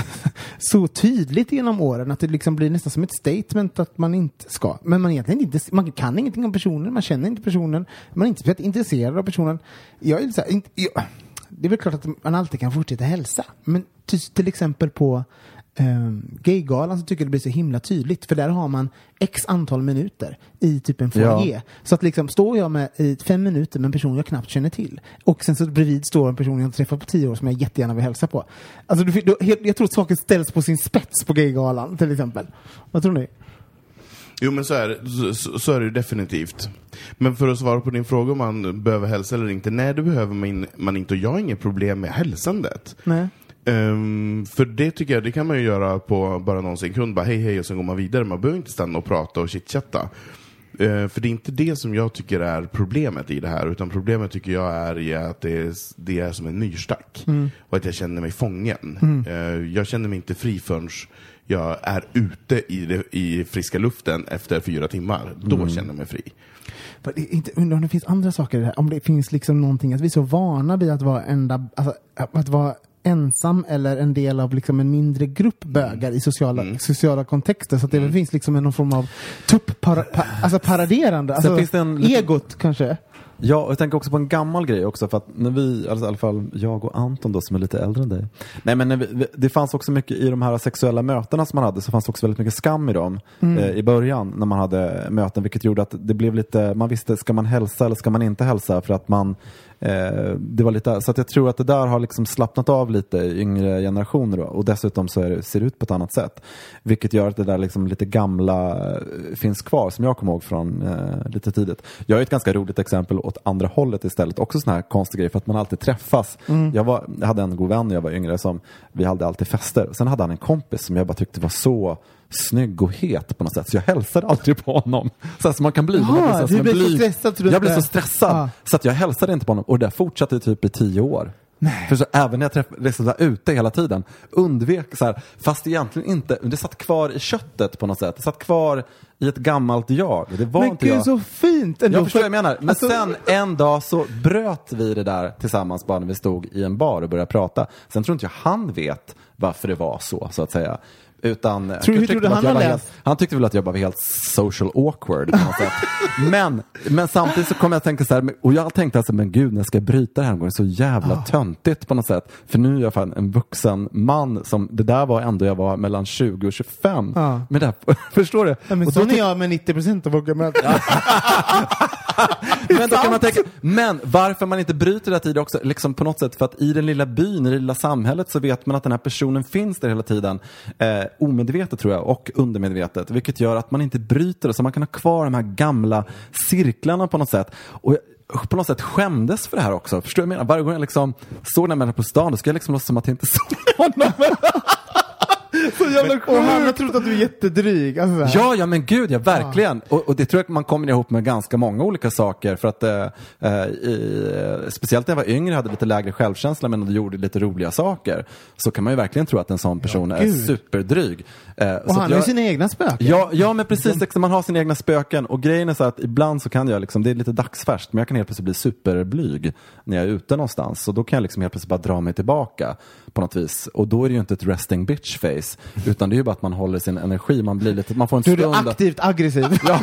så tydligt genom åren att det liksom blir nästan som ett statement att man inte ska, men man egentligen inte, man kan ingenting om personen, man känner inte personen, man är inte speciellt intresserad av personen. Jag är så här, inte, jag, det är väl klart att man alltid kan fortsätta hälsa, men till, till exempel på um, gaygalan så tycker jag det blir så himla tydligt. För där har man x antal minuter i typ en foyer. Ja. Så att liksom står jag med i fem minuter med en person jag knappt känner till. Och sen så bredvid står en person jag träffat på tio år som jag jättegärna vill hälsa på. Alltså du, du, jag tror att saker ställs på sin spets på gaygalan till exempel. Vad tror ni? Jo, men så är, det, så, så är det ju definitivt. Men för att svara på din fråga om man behöver hälsa eller inte. Nej, det behöver man, man inte. Och jag har inget problem med hälsandet. Nej. Um, för det tycker jag, det kan man ju göra på bara någon sekund. Bara hej hej och sen går man vidare. Man behöver inte stanna och prata och chitchatta. Uh, för det är inte det som jag tycker är problemet i det här. Utan problemet tycker jag är i att det är, det är som en myrstack. Mm. Och att jag känner mig fången. Mm. Uh, jag känner mig inte fri förrän jag är ute i, det, i friska luften efter fyra timmar. Då mm. känner jag mig fri. Inte, undrar om det finns andra saker i det här. Om det finns liksom någonting, att vi är så vana vid att vara enda, alltså, att vara ensam eller en del av liksom en mindre grupp bögar i sociala, mm. sociala kontexter. Så att det mm. finns liksom någon form av tupp para, pa, alltså paraderande. Alltså finns det en egot lite... kanske. Ja, och jag tänker också på en gammal grej också, för att när vi, alltså i alla fall jag och Anton då som är lite äldre än dig. Nej, men när vi, det fanns också mycket i de här sexuella mötena som man hade, så fanns det också väldigt mycket skam i dem mm. eh, i början när man hade möten, vilket gjorde att det blev lite, man visste, ska man hälsa eller ska man inte hälsa, för att man eh, det var lite, så att jag tror att det där har liksom slappnat av lite i yngre generationer då, och dessutom så är det, ser det ut på ett annat sätt, vilket gör att det där liksom lite gamla finns kvar, som jag kommer ihåg från eh, lite tidigt. Jag är ett ganska roligt exempel åt andra hållet istället. Också sån här konstig grej, för att man alltid träffas. Mm. Jag, var, jag hade en god vän när jag var yngre som vi hade alltid fester. Sen hade han en kompis som jag bara tyckte var så snygg och het på något sätt. Så jag hälsade aldrig på honom. Så att man kan bli. Aha, du blev så stressad. Jag blev så stressad. Ah. Så att jag hälsade inte på honom. Och det fortsatte typ i tio år. Nej. För så även när jag träffade liksom där ute hela tiden, undvek så här, fast egentligen inte, det satt kvar i köttet på något sätt. Det satt kvar i ett gammalt jag. Det var men inte gud, jag. Så fint ändå. Jag förstår vad jag menar. Men alltså... sen en dag så bröt vi det där tillsammans bara när vi stod i en bar och började prata. Sen tror inte jag han vet varför det var så, så att säga. Utan tror, hur trodde han, han, helt, han tyckte väl att jag bara var helt social awkward på något sätt. Men, men samtidigt så kom jag att tänka så här, och jag tänkte alltså, men gud, när jag ska bryta det här, det är så jävla oh. töntigt på något sätt. För nu är jag fan en vuxen man som, det där var ändå jag var mellan tjugo och tjugofem. Oh. Men det, förstår du? Ja, men och så är jag med nittio procent av våga möta. Men då kan man tänka, men varför man inte bryter det tid också, liksom på något sätt, för att i den lilla byn, i det lilla samhället, så vet man att den här personen finns där hela tiden, eh, omedvetet tror jag, och undermedvetet, vilket gör att man inte bryter det, så man kan ha kvar de här gamla cirklarna på något sätt. Och jag, på något sätt skämdes för det här också, förstår du vad jag menar? Varje gång jag liksom såg den människan på stan, då ska jag liksom låtsas som att jag inte såg honom. Så jävla men, och han har trott att du är jättedryg alltså. Ja, ja men gud, ja verkligen. Ja. Och, och det tror jag man kommer ihop med ganska många olika saker. För att eh, i, speciellt när jag var yngre hade lite lägre självkänsla, men gjorde lite roliga saker, så kan man ju verkligen tro att en sån person ja, är superdryg. eh, Och så han har ju sina egna spöken. Ja, ja men precis, liksom, man har sina egna spöken. Och grejen är så att ibland så kan jag liksom, det är lite dagsfärskt, men jag kan helt plötsligt bli superblyg när jag är ute någonstans. Så då kan jag liksom helt plötsligt bara dra mig tillbaka på något vis. Och då är det ju inte ett resting bitch face, utan det är ju bara att man håller sin energi, man blir lite, man får en du stund. Du är aktivt aggressiv. Ja.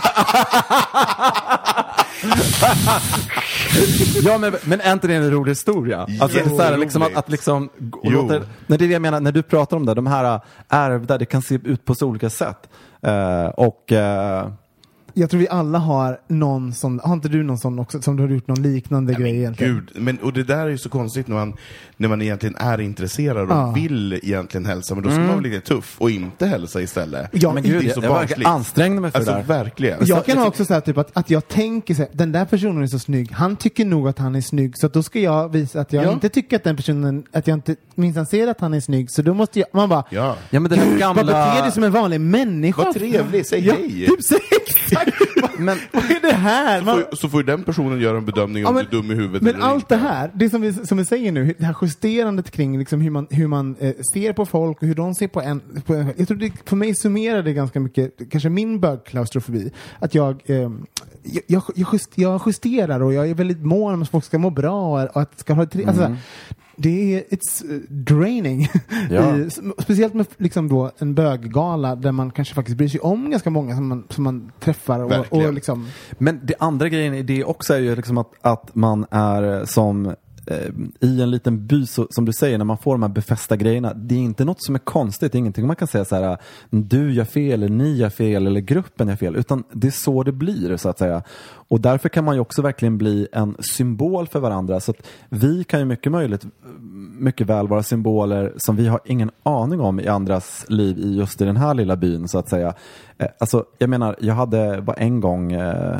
Ja, men, men är inte det en rolig historia? Alltså, jo, så här, liksom, att, att liksom, låter, när det är det jag menar, när du pratar om det, de här ärvda, det kan se ut på så olika sätt. Uh, och... Uh, jag tror vi alla har någon sån, har inte du någon sån också, som du har gjort någon liknande ja, grej egentligen? Gud, men, och det där är ju så konstigt när man, när man egentligen är intresserad och ah. vill egentligen hälsa, men då ska mm. man vara lite tuff och inte hälsa istället. Ja, men gud, jag, jag var ansträngde mig för alltså, det där. Verkligen. Jag så, kan jag också säga typ att, att jag tänker så här, den där personen är så snygg, han tycker nog att han är snygg, så att då ska jag visa att jag ja. inte tycker att den personen, att jag inte minst ser att han är snygg, så då måste jag, man bara, ja, ja men den här gamla... vad beter dig som en vanlig människa? Vad trevlig, säg ja, hej. Typ säg exakt. Men vad är det här? Så får, så får ju den personen göra en bedömning ja, om men, du är dum i huvudet. Men allt inte. Det här, det som vi, som vi säger nu, det här justerandet kring liksom hur man, hur man eh, ser på folk och hur de ser på en, på en. Jag tror det, för mig summerar det ganska mycket, kanske min bögklaustrofobi, att jag, eh, jag, jag, just, jag justerar och jag är väldigt mån om att folk ska må bra och att ska ha tre, mm. alltså, det är it's draining. Ja. Speciellt med liksom då en böggala där man kanske faktiskt bryr sig om ganska många som man, som man träffar och, och liksom. Men det andra grejen i det också är ju liksom att, att man är som eh, i en liten by, så, som du säger, när man får de här befästa grejerna, det är inte något som är konstigt, det är ingenting man kan säga så här, du gör fel, eller ni gör fel, eller gruppen gör fel, utan det är så det blir, så att säga. Och därför kan man ju också verkligen bli en symbol för varandra, så att vi kan ju mycket möjligt mycket väl vara symboler som vi har ingen aning om i andras liv i just i den här lilla byn, så att säga. Eh, alltså, jag menar, jag hade bara en gång eh,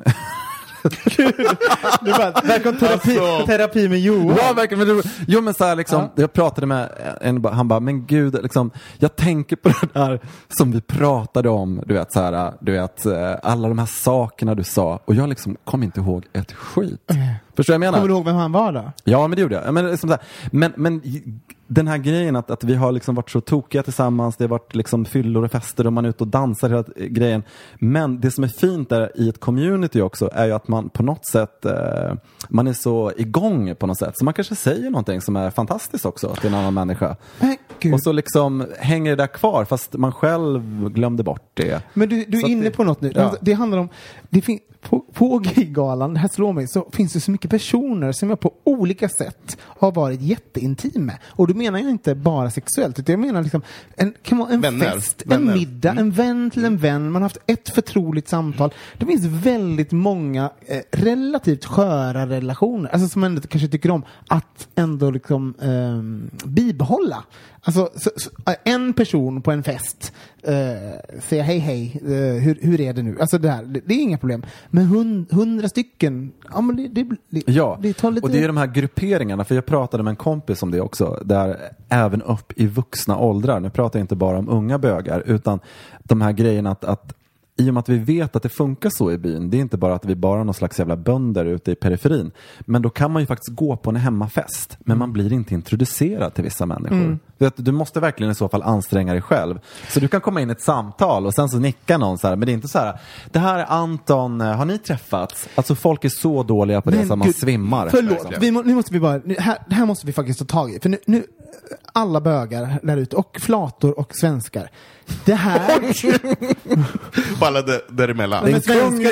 du bara, verkar terapi, alltså, terapi med Johan. Ja, verkligen. Men, jo, men så här, liksom, ja. Jag pratade med en, han bara, men gud, liksom, jag tänker på det där som vi pratade om, du vet, så här, du vet, alla de här sakerna du sa, och jag liksom kom inte ihåg ett skit. Mm. Förstår jag menar? Kommer du ihåg vem han var då? Ja, men det gjorde jag. Men, liksom så här, men, men den här grejen att, att vi har liksom varit så tokiga tillsammans, det har varit liksom fyllor och fester och man är ute och dansar hela grejen. Men det som är fint där i ett community också är ju att man på något sätt eh, man är så igång på något sätt. Så man kanske säger någonting som är fantastiskt också till en annan människa. Och så liksom hänger det där kvar fast man själv glömde bort det. Men du, du är inne det, på något nu. Ja. Alltså, det handlar om, det fin- på, på Gaygalan, det här slår mig, så finns det så mycket personer som jag på olika sätt har varit jätteintima med. Och då menar jag inte bara sexuellt, utan jag menar liksom en, kan vara en Vänner. fest, Vänner. en middag, mm. en vän till en vän. Man har haft ett förtroligt samtal. Det finns väldigt många eh, relativt sköra relationer, alltså som man ändå kanske tycker om att ändå liksom eh, bibehålla. Alltså så, så, en person på en fest eh, säger hej hej, eh, hur, hur är det nu? Alltså det här, det, det är inga problem. Men hund, hundra stycken, ja men det, det, det, ja, det tar lite... och det är de här grupperingarna, för jag pratade med en kompis om det också, där även upp i vuxna åldrar, nu pratar jag inte bara om unga bögar, utan de här grejerna att, att i och med att vi vet att det funkar så i byn, det är inte bara att vi bara är någon slags jävla bönder ute i periferin, men då kan man ju faktiskt gå på en hemmafest, men man blir inte introducerad till vissa människor. Mm. Du måste verkligen i så fall anstränga dig själv. Så du kan komma in i ett samtal och sen så nickar någon så här, men det är inte så här, det här är Anton, har ni träffats? Alltså folk är så dåliga på det men, så man gud, svimmar. Förlåt, vi må, nu måste vi bara, nu, här, det här måste vi faktiskt ta tag i, för nu, nu alla bögar där ute, och flator och svenskar. Det här... På alla d- däremellan. Men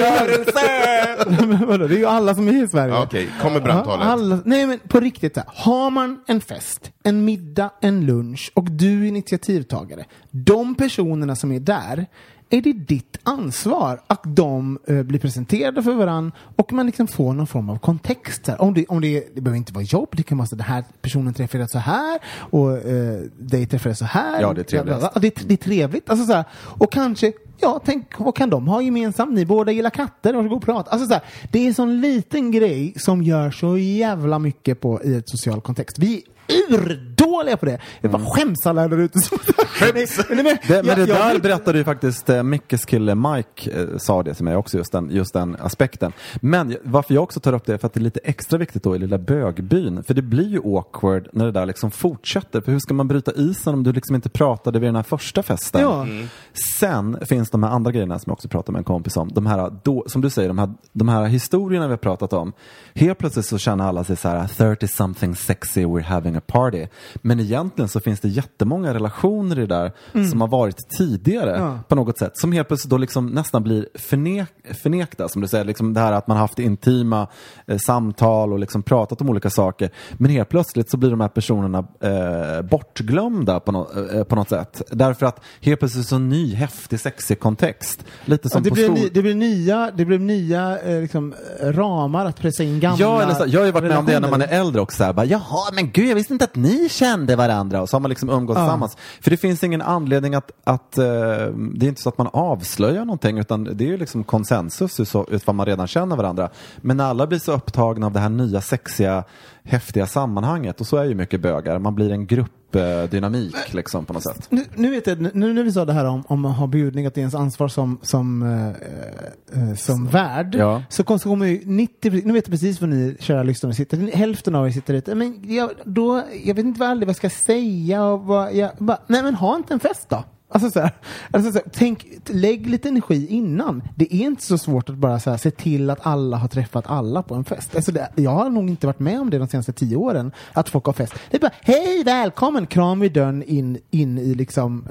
svenskar... Det är ju alla som är i Sverige. Okej, okay. Kommer brandtalet. Alla... Nej, men på riktigt. Här. Har man en fest, en middag, en lunch och du är initiativtagare, de personerna som är där, är det ditt ansvar att de uh, blir presenterade för varann och man liksom får någon form av kontext. Här. Om det, om det, det behöver inte vara jobb, det kan vara så den här personen träffade så här och uh, dig träffade så här. Ja, det är trevligt. Ja, det, det är trevligt. Alltså, så här, och kanske, ja, tänk, vad kan de ha gemensamt? Ni båda gillar katter, varsågod och prata. Alltså, så här, det är en sån liten grej som gör så jävla mycket på, i ett social kontext. Vi urdåliga på det. Jag bara mm. skäms alla där ute. Skäms. Men det, men det där berättade ju faktiskt eh, Mickes kille Mike eh, sa det till mig också, just den, just den aspekten. Men varför jag också tar upp det är för att det är lite extra viktigt då i lilla bögbyn. För det blir ju awkward när det där liksom fortsätter. För hur ska man bryta isen om du liksom inte pratade vid den här första festen? Ja. Mm. Sen finns de här andra grejerna som jag också pratade med en kompis om. De här, då, som du säger, de här, de här historierna vi har pratat om. Helt plötsligt så känner alla sig så här thirty something sexy, we're having a party. Men egentligen så finns det jättemånga relationer i det där mm. som har varit tidigare ja. på något sätt. Som helt plötsligt då liksom nästan blir förnek, förnekta, som du säger. Liksom det här att man haft intima eh, samtal och liksom pratat om olika saker. Men helt plötsligt så blir de här personerna eh, bortglömda på, no- eh, på något sätt. Därför att helt plötsligt så ny, häftig, sexig kontext. Lite som ja, det, på blir stor... ny, det blir nya, det blir nya eh, liksom, ramar att pressa in gamla. Ja, eller så, jag har ju varit med om det när man är äldre också. Så här, bara, jaha, men gud, jag visste inte att ni kände varandra. Och så har man liksom umgått ja. tillsammans. För det finns ingen anledning att, att uh, det är inte så att man avslöjar någonting, utan det är ju liksom konsensus utifrån man redan känner varandra. Men alla blir så upptagna av det här nya, sexiga, häftiga sammanhanget. Och så är ju mycket bögar. Man blir en grupp dynamik liksom på något sätt. Nu, nu vet jag, nu när vi sa det här om, om att ha bjudning, att det är ens ansvar som som, eh, eh, som värd, ja. så kommer ju nittio, nu vet jag precis vad ni kära lyssnare sitter, hälften av er sitter ute, men jag, då, jag vet inte vad, aldrig, vad jag ska säga och vad jag, bara, nej men ha inte en fest då. Alltså så här, alltså så här, tänk, lägg lite energi innan. Det är inte så svårt att bara så här, se till att alla har träffat alla på en fest. Alltså det, jag har nog inte varit med om det de senaste tio åren, att folk har fest. Det är bara, hej, välkommen, kram vid dörren in, in i liksom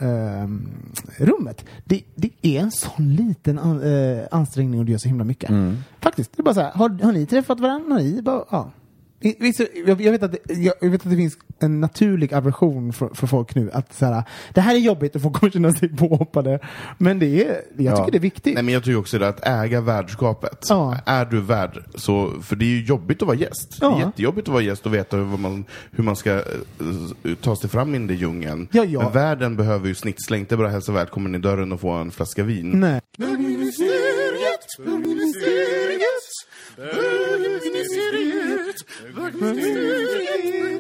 eh, rummet. Det, det är en sån liten an, eh, ansträngning och det gör så himla mycket. Mm. Faktiskt, det är bara så här, har, har ni träffat varandra? Har ni bara, ja. Visst, jag, jag, vet att det, jag, jag vet att det finns en naturlig aversion för, för folk nu att så här, det här är jobbigt och folk kommer känna sig påhoppade, men det är, jag ja. tycker det är viktigt. Nej, men jag tycker också det att äga värdskapet. Ja. Är du värd, så, för det är ju jobbigt att vara gäst. Ja. Det är jättejobbigt att vara gäst och veta hur man, hur man ska uh, ta sig fram i den djungeln. Ja, ja. Men världen behöver ju snittsla, inte bara hälsa välkommen i dörren och få en flaska vin. Nej. Bögministeriet, bögministeriet, bögministeriet, bögministeriet,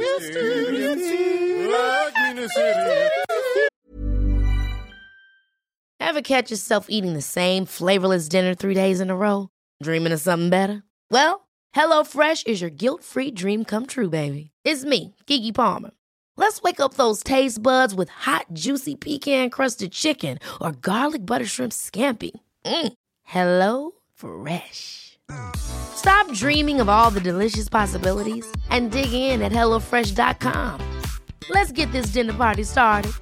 bögministeriet. Ever catch yourself eating the same flavorless dinner three days in a row? Dreaming of something better? Well, HelloFresh is your guilt-free dream come true, baby. It's me, Keke Palmer. Let's wake up those taste buds with hot, juicy pecan-crusted chicken or garlic butter shrimp scampi. Mm. Hello Fresh. Stop dreaming of all the delicious possibilities and dig in at hello fresh dot com. Let's get this dinner party started.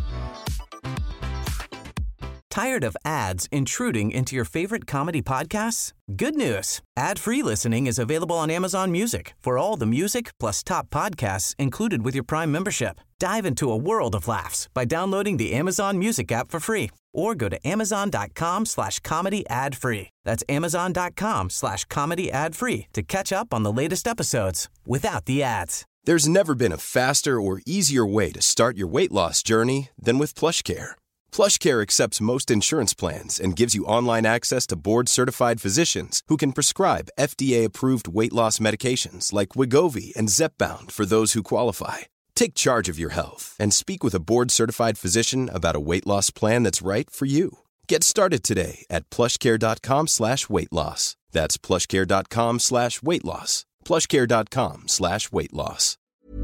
Tired of ads intruding into your favorite comedy podcasts? Good news. Ad-free listening is available on Amazon Music for all the music plus top podcasts included with your Prime membership. Dive into a world of laughs by downloading the Amazon Music app for free or go to amazon.com slash comedy ad free. That's amazon.com slash comedy ad free to catch up on the latest episodes without the ads. There's never been a faster or easier way to start your weight loss journey than with PlushCare. PlushCare accepts most insurance plans and gives you online access to board-certified physicians who can prescribe F D A-approved weight loss medications like Wegovy and Zepbound for those who qualify. Take charge of your health and speak with a board-certified physician about a weight loss plan that's right for you. Get started today at plushcare.com slash weight loss. That's plushcare.com slash weight loss. plushcare.com slash weight loss.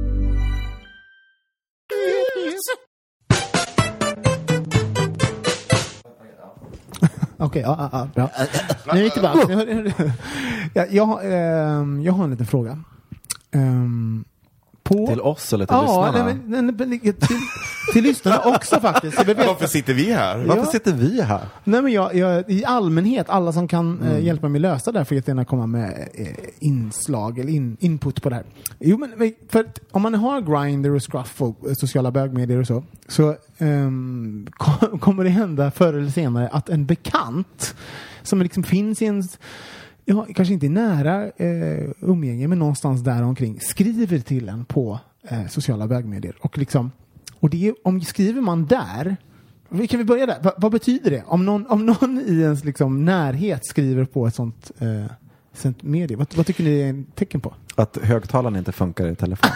Okej, ja, ja, ja. Nu är vi tillbaka. jag, jag, eh, jag har en liten fråga. Um, på... Till oss eller till ja, lyssnarna? Nej, men, nej, men, till, till lyssnarna också faktiskt. Jag vet... Varför sitter vi här? Varför Ja. sitter vi här? Nej, men jag, jag, i allmänhet, alla som kan Mm. eh, hjälpa mig lösa det här får jättegärna komma med eh, inslag eller in, input på det här. Jo, men för att om man har Grindr och Scruff och eh, sociala bögmedier och så, så um, kom, kommer det hända förr eller senare att en bekant som liksom finns i en, ja, kanske inte nära eh, umgänge, men någonstans där omkring skriver till en på eh, sociala bögmedier. Och liksom, och det är, om skriver man där, kan vi börja där? Va, vad betyder det? Om någon, om någon i ens liksom närhet skriver på ett sånt, eh, sånt medie, vad, vad tycker ni är en tecken på? Att högtalaren inte funkar i telefon.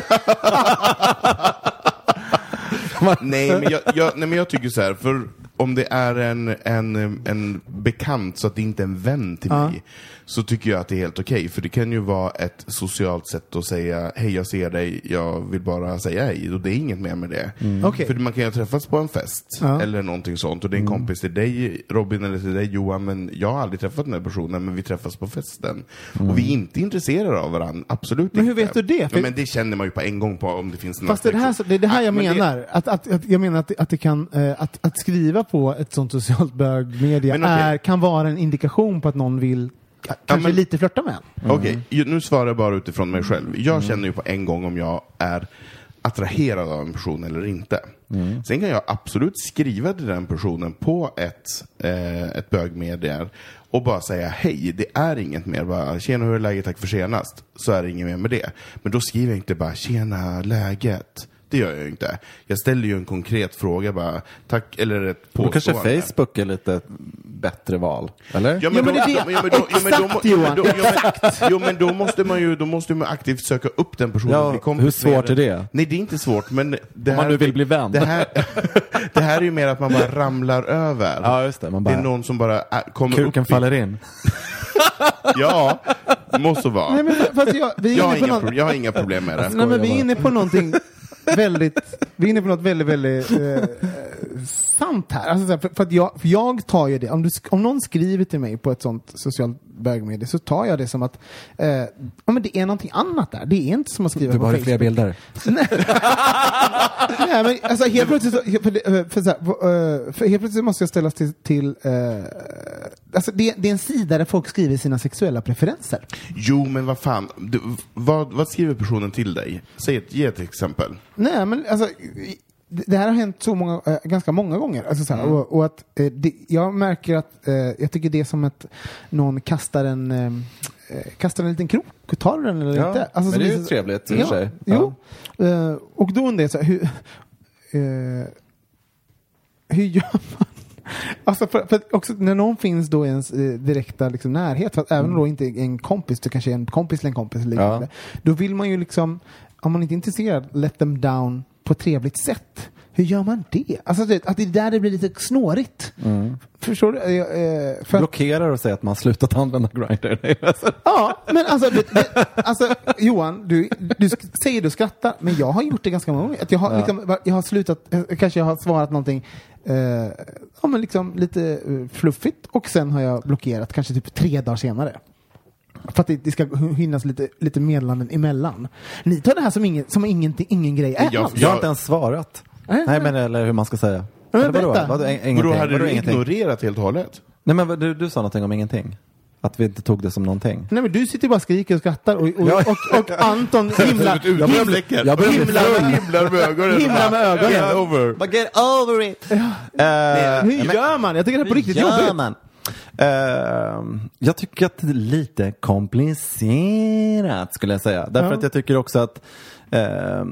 nej, men jag, jag, nej, men jag tycker så här, för om det är en, en, en bekant så att det inte är en vän till Ja. mig, så tycker jag att det är helt okej. För det kan ju vara ett socialt sätt att säga hej, jag ser dig, jag vill bara säga hej. Och det är inget mer med det. Mm. Okay. För man kan ju träffas på en fest Ja. eller någonting sånt. Och det är en Mm. kompis till dig, Robin, eller till dig, Johan. Men jag har aldrig träffat den här personen, men vi träffas på festen. Mm. Och vi är inte intresserade av varandra, absolut Men hur inte. vet du det? För- Ja, men det känner man ju på en gång på om det finns en Fast det är det här, det är det här jag men det- menar. Att, att, att, jag menar att, att, det kan, eh, att, att skriva på ett sånt socialt bögmedia Men okej. är, kan vara en indikation på att någon vill ka- kanske men- lite flörta med en. Okej, ju- nu svarar jag bara utifrån mig själv. Jag känner ju på en gång om jag är attraherad av en person eller inte. Sen kan jag absolut skriva till den personen på ett, eh, ett bögmedia och bara säga hej, det är inget mer. Bara, tjena, hur är läget, tack för senast. Så är det inget mer med det. Men då skriver jag inte bara, tjena, läget. Det gör jag ju inte. Jag ställer ju en konkret fråga bara, tack, eller ett Då kanske påstående. Facebook är lite bättre val, eller? Ja, men Ja, men då, det är det. ja, men då, ja, men då, Exakt, ja, men Johan. då, ja, men, jo, men då måste man ju, då måste man aktivt söka upp den personen. Ja, och bli kompis hur svårt med är den. det? Nej, det är inte svårt, men det Om här, man nu vill bli vän. Det här, det här är ju mer att man bara ramlar över. Ja, just det. Man Det bara, är någon som bara äh, kommer kuken upp i- faller in. Ja, måste vara. Nej, men fast jag, vi är Jag har, inne på inga något, pro- jag har inga problem med det. nej, men vi är inne på någonting väldigt, vi är inne på något väldigt, väldigt eh, sant här. Alltså, så här, för, för, att jag, för jag tar ju det. Om, du, om någon skriver till mig på ett sånt socialt bögmedie så tar jag det som att eh, ja, men det är någonting annat där. Det är inte som att skriva du på bara Facebook. fler bilder. Nej, men alltså helt plötsligt så, för, för, så här, för helt plötsligt måste jag ställas till, till eh, alltså det, det är en sida där folk skriver sina sexuella preferenser. Jo, men vad fan, du, vad, vad skriver personen till dig? Säg ett, ge ett exempel. Nej, men alltså det här har hänt så många, äh, ganska många gånger. Alltså, så här, mm. och, och att äh, det, jag märker att äh, jag tycker det är som att någon kastar en äh, kastar en liten krok. Tar den eller ja, inte? Alltså, men det är ju så, trevligt i ja, och för sig. Jo. Ja. Uh, och då undrar jag så här, hur, uh, hur gör man? Alltså för, för också när någon finns då i ens eh, direkta liksom, närhet, för att även mm. då inte en kompis, det kanske är en kompis eller en kompis eller liknande, ja. Då vill man ju liksom, om man inte är intresserad, let them down på ett trevligt sätt. Hur gör man det? Alltså det, att det är där det blir lite snårigt. Mm. Förstår du? Eh, för blockerar och säger att man slutat använda Grindr. Ja, men alltså, det, det, alltså Johan, du, du säger du skrattar, men jag har gjort det ganska många gånger. Att jag har, ja. liksom, jag har slutat, kanske jag har svarat någonting eh, ja, men liksom lite fluffigt och sen har jag blockerat kanske typ tre dagar senare. För att det, det ska hinnas lite, lite meddelanden emellan. Ni tar det här som ingen, som ingenting, ingen grej är. Jag, jag har inte ens svarat. Äh, Nej, men eller hur man ska säga. Men eller vadå? Vadå? Vadå? Ingenting. Vadå, hade vadå, du ingenting? ignorerat helt och hållet? Nej, men du, du sa någonting om ingenting. Att vi inte tog det som någonting. Nej, men du sitter bara och skriker och skrattar och, och, och, och, och Anton himlar. Jag börjar bli jag börjar himlar, himlar med ögonen. Himlar med ögonen. Get over. But get over it. Ja. Uh, hur men, gör man? Jag tycker det är på riktigt jobbigt. Man? Uh, jag tycker att det är lite komplicerat, skulle jag säga. Därför ja. Att jag tycker också att uh,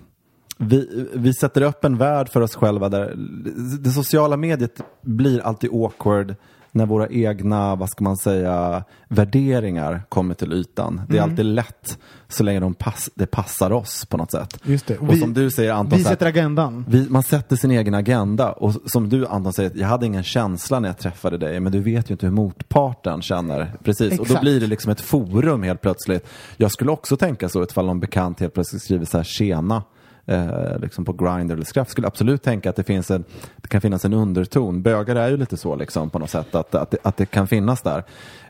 vi, vi sätter upp en värld för oss själva där det sociala mediet blir alltid awkward när våra egna, vad ska man säga, värderingar kommer till ytan. Det är mm. alltid lätt så länge de pass, det passar oss på något sätt. Just det. Och, och vi, som du säger, Anton, vi sätter här, agendan. Vi, man sätter sin egen agenda. Och som du, Anton, säger, jag hade ingen känsla när jag träffade dig, men du vet ju inte hur motparten känner. Precis. Exakt. Och då blir det liksom ett forum helt plötsligt. Jag skulle också tänka så, ifall någon bekant helt plötsligt skriver så här, tjena. Eh, liksom på Grindr eller Scruff, skulle absolut tänka att det finns en, det kan finnas en underton. Bögar är ju lite så liksom på något sätt att, att, det, att det kan finnas där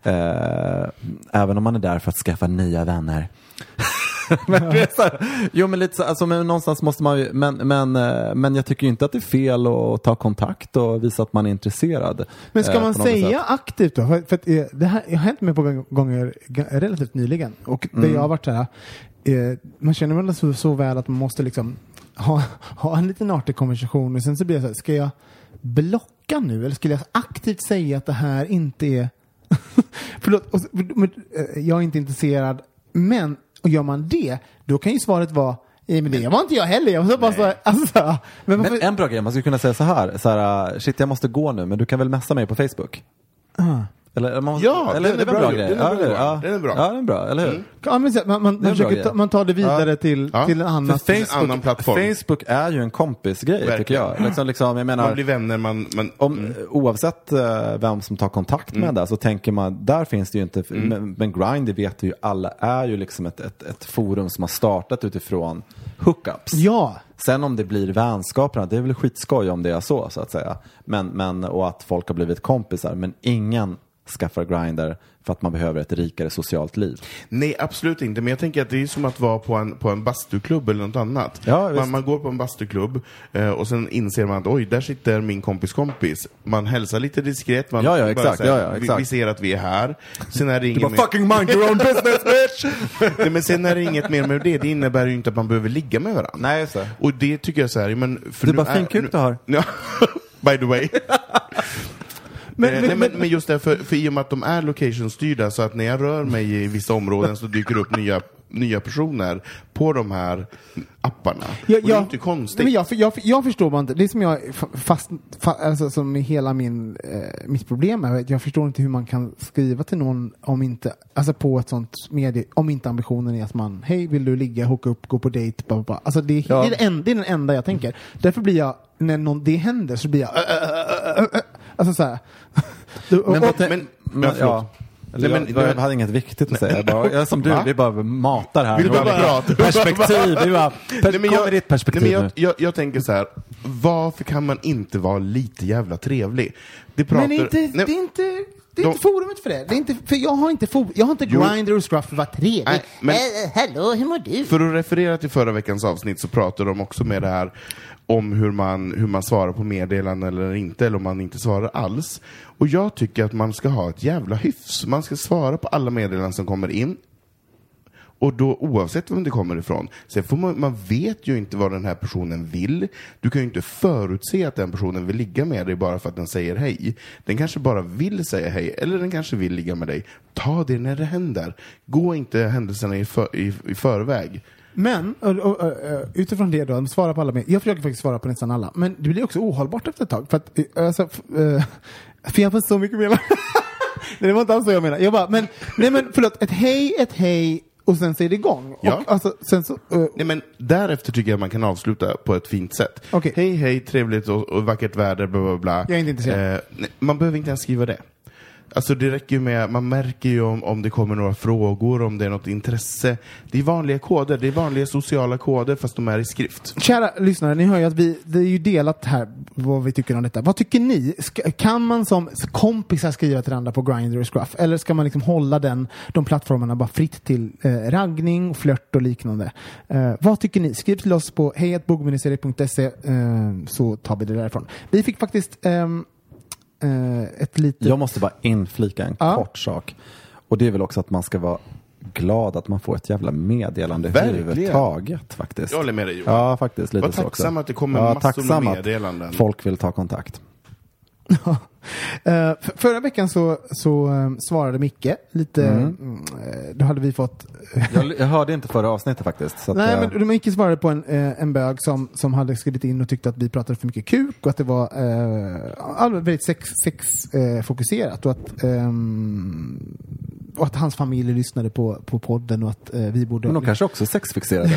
eh, även om man är där för att skaffa nya vänner. Men det är så här, jo men lite så, alltså, men någonstans måste man ju, men, men, men jag tycker inte att det är fel att ta kontakt och visa att man är intresserad. Men ska eh, man säga sätt. aktivt då? För, för att, det här jag har hänt mig på gånger relativt nyligen och det mm. jag har varit så här. Eh, man känner väl så, så väl att man måste liksom ha, ha en liten artig konversation och sen så blir det så här, ska jag blocka nu eller skulle jag aktivt säga att det här inte är förlåt, och, men, eh, jag är inte intresserad, men och gör man det, då kan ju svaret vara eh, men det var inte jag heller, jag var bara så, alltså, men, men en bra grej, man skulle kunna säga så här, så här shit jag måste gå nu, men du kan väl messa mig på Facebook. uh. Eller, man, ja, eller, det är, är bra, bra grej. Den är bra. Ja, den är bra. Ja, den är bra, eller hur? Mm. Ja, men man, man, man, försöker ta, man tar det vidare ja. till, ja. till en annan, Facebook, en annan plattform. Facebook är ju en kompisgrej, verkligen. Tycker jag. Liksom, liksom, jag menar, man blir vänner, man... man om, mm. Oavsett uh, vem som tar kontakt med mm. det, så tänker man, där finns det ju inte... Mm. Men, men Grindr, det vet vi ju alla, är ju liksom ett, ett, ett forum som har startat utifrån hookups. Ja. Sen om det blir vänskaperna, det är väl skitskoj om det är så, så att säga. Men, men, och att folk har blivit kompisar, men ingen skaffar Grindr för att man behöver ett rikare socialt liv. Nej, absolut inte. Men jag tänker att det är som att vara på en, på en bastuklubb eller något annat. Ja, man, man går på en bastuklubb eh, och sen inser man att oj, där sitter min kompis kompis. Man hälsar lite diskret. Man ja, ja, exakt. säger, ja, ja, exakt. Vi, vi ser att vi är här. Sen är det ingen bara fucking mind your own business, bitch! Nej, men sen är det inget mer med det. Det innebär ju inte att man behöver ligga med varandra. Nej, så. Och det tycker jag så här, men... För det är bara fin kuk du har. Ja, by the way. Men, men, Nej, men, men, men just därför, för i och med att de är location-styrda, så att när jag rör mig i vissa områden så dyker upp nya, nya personer på de här apparna. Ja, och det är ja, inte konstigt. Men jag, jag, jag förstår bara inte. Det är som jag fast, fast alltså som hela min eh, mitt problem är. Jag förstår inte hur man kan skriva till någon om inte, alltså på ett sånt medie, om inte ambitionen är att man, hej, vill du ligga, hooka upp, gå på dejt, bla, bla, bla. Alltså det, ja. det, är det, en, det är den enda jag tänker. Därför blir jag, när någon, det händer så blir jag äh, äh, äh, äh, alltså så här. Men, och, och, men, men ja. Nej, men, jag, jag hade inget viktigt att säga. Jag, bara, jag som du, vi bara matar här. Vill bara prata. Perspektiv. Vi bara, per, nej, men kom jag, med ditt perspektiv nej, men jag, jag, jag tänker så här. varför kan man inte vara lite jävla trevlig? Det pratar, Men inte, nej, det är inte... Det är de, inte forumet för det. Det är inte, för jag har inte, for, jag har inte Grindr och Scruff för att vara trevlig. Nej, men, äh, hallå, hur mår du? För att referera till förra veckans avsnitt så pratar de också med det här om hur man, hur man svarar på meddelanden eller inte, eller om man inte svarar alls. Och jag tycker att man ska ha ett jävla hyfs. Man ska svara på alla meddelanden som kommer in. Och då oavsett vem det kommer ifrån. Sen får man, man vet ju inte vad den här personen vill. Du kan ju inte förutse att den personen vill ligga med dig bara för att den säger hej. Den kanske bara vill säga hej, eller den kanske vill ligga med dig. Ta det när det händer. Gå inte händelserna i, för, i, i förväg. Men, och, och, och, utifrån det då, svara på alla med. Jag försöker faktiskt svara på nästan alla. Men det blir också ohållbart efter ett tag. För att, alltså, för jag får så mycket mer. Det var inte alls så jag menar. Jag bara, men, nej men förlåt, ett hej, ett hej. Och sen så är det igång. Ja. Och, alltså, sen så, uh, Nej, men därefter tycker jag man kan avsluta på ett fint sätt. Okay. Hej, hej, trevligt och, och vackert väder, bla bla bla. Jag är inte intresserad. Eh, nej, man behöver inte ens skriva det. Alltså det räcker ju med, man märker ju om, om det kommer några frågor, om det är något intresse. Det är vanliga koder, det är vanliga sociala koder fast de är i skrift. Kära lyssnare, ni hör ju att vi, det är ju delat här vad vi tycker om detta. Vad tycker ni? Ska, kan man som kompisar skriva till andra på Grindr och Scruff? Eller ska man liksom hålla den, de plattformarna bara fritt till eh, raggning, flört och liknande? Eh, vad tycker ni? Skriv till oss på hej at bogministeriet punkt se eh, så tar vi det därifrån. Vi fick faktiskt ehm, Uh, ett litet... Jag måste bara inflika en ja. kort sak. Och det är väl också att man ska vara glad att man får ett jävla meddelande överhuvudtaget faktiskt. Jag håller med dig, Johan. Ja, faktiskt. Lite var så tacksam också. Att det kommer ja, massor med meddelanden. Folk vill ta kontakt. uh, för, förra veckan så, så um, svarade Micke lite, mm. uh, då hade vi fått jag, jag hörde inte förra avsnittet faktiskt så att nej jag... men Micke svarade på en, uh, en bög som, som hade skrivit in och tyckte att vi pratade för mycket kuk och att det var uh, alldeles väldigt sex, sex uh, fokuserat och att um, och att hans familj lyssnade på, på podden och att uh, vi borde... Men de kanske också sexfixerade.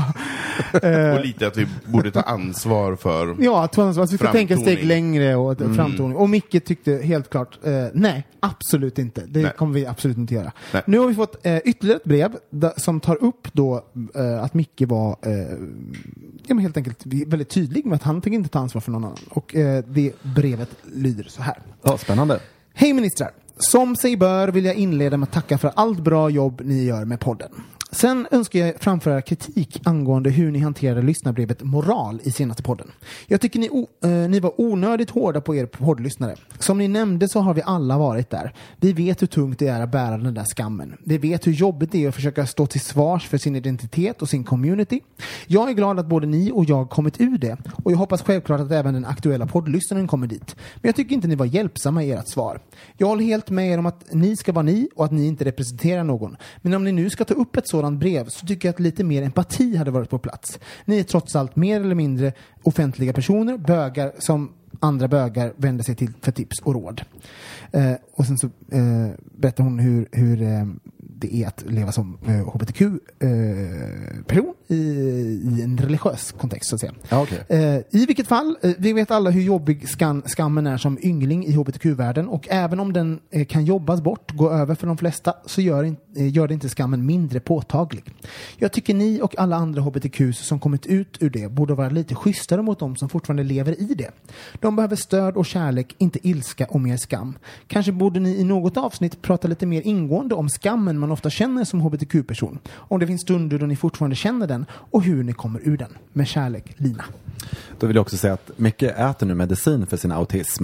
Och lite att vi borde ta ansvar för ja, att, att vi ska tänka ett steg längre och mm. framtoning. Och Micke tyckte helt klart, uh, nej, absolut inte. Det nej. kommer vi absolut inte göra. Nej. Nu har vi fått uh, ytterligare ett brev da, som tar upp då uh, att Micke var uh, ja, men helt enkelt väldigt tydlig med att han tänker inte ta ansvar för någon annan. Och uh, det brevet lyder så här. Ja, spännande. Hej ministrar! Som sig bör vill jag inleda med att tacka för allt bra jobb ni gör med podden. Sen önskar jag framföra kritik angående hur ni hanterade lyssnarbrevet moral i senaste podden. Jag tycker ni, o- äh, ni var onödigt hårda på er poddlyssnare. Som ni nämnde så har vi alla varit där. Vi vet hur tungt det är att bära den där skammen. Vi vet hur jobbigt det är att försöka stå till svars för sin identitet och sin community. Jag är glad att både ni och jag kommit ur det. Och jag hoppas självklart att även den aktuella poddlyssnaren kommer dit. Men jag tycker inte ni var hjälpsamma i ert svar. Jag håller helt med er om att ni ska vara ni och att ni inte representerar någon. Men om ni nu ska ta upp ett sådant brev så tycker jag att lite mer empati hade varit på plats. Ni är trots allt mer eller mindre offentliga personer, bögar som andra bögar vänder sig till för tips och råd. Eh, och sen så eh, berättar hon hur, hur eh, det är att leva som eh, H B T Q-person eh, i, i en religiös kontext så att säga. Ja, okay. eh, I vilket fall, eh, vi vet alla hur jobbig skam, skammen är som yngling i H B T Q-världen och även om den eh, kan jobbas bort, gå över för de flesta så gör, in, eh, gör det inte skammen mindre påtaglig. Jag tycker ni och alla andra H B T Qs som kommit ut ur det borde vara lite schysstare mot dem som fortfarande lever i det. De behöver stöd och kärlek, inte ilska och mer skam. Kanske borde ni i något avsnitt prata lite mer ingående om skammen man ofta känner som H B T Q-person. Om det finns stunder då ni fortfarande känner den och hur ni kommer ur den. Med kärlek, Lina. Då vill jag också säga att Micke äter nu medicin för sin autism.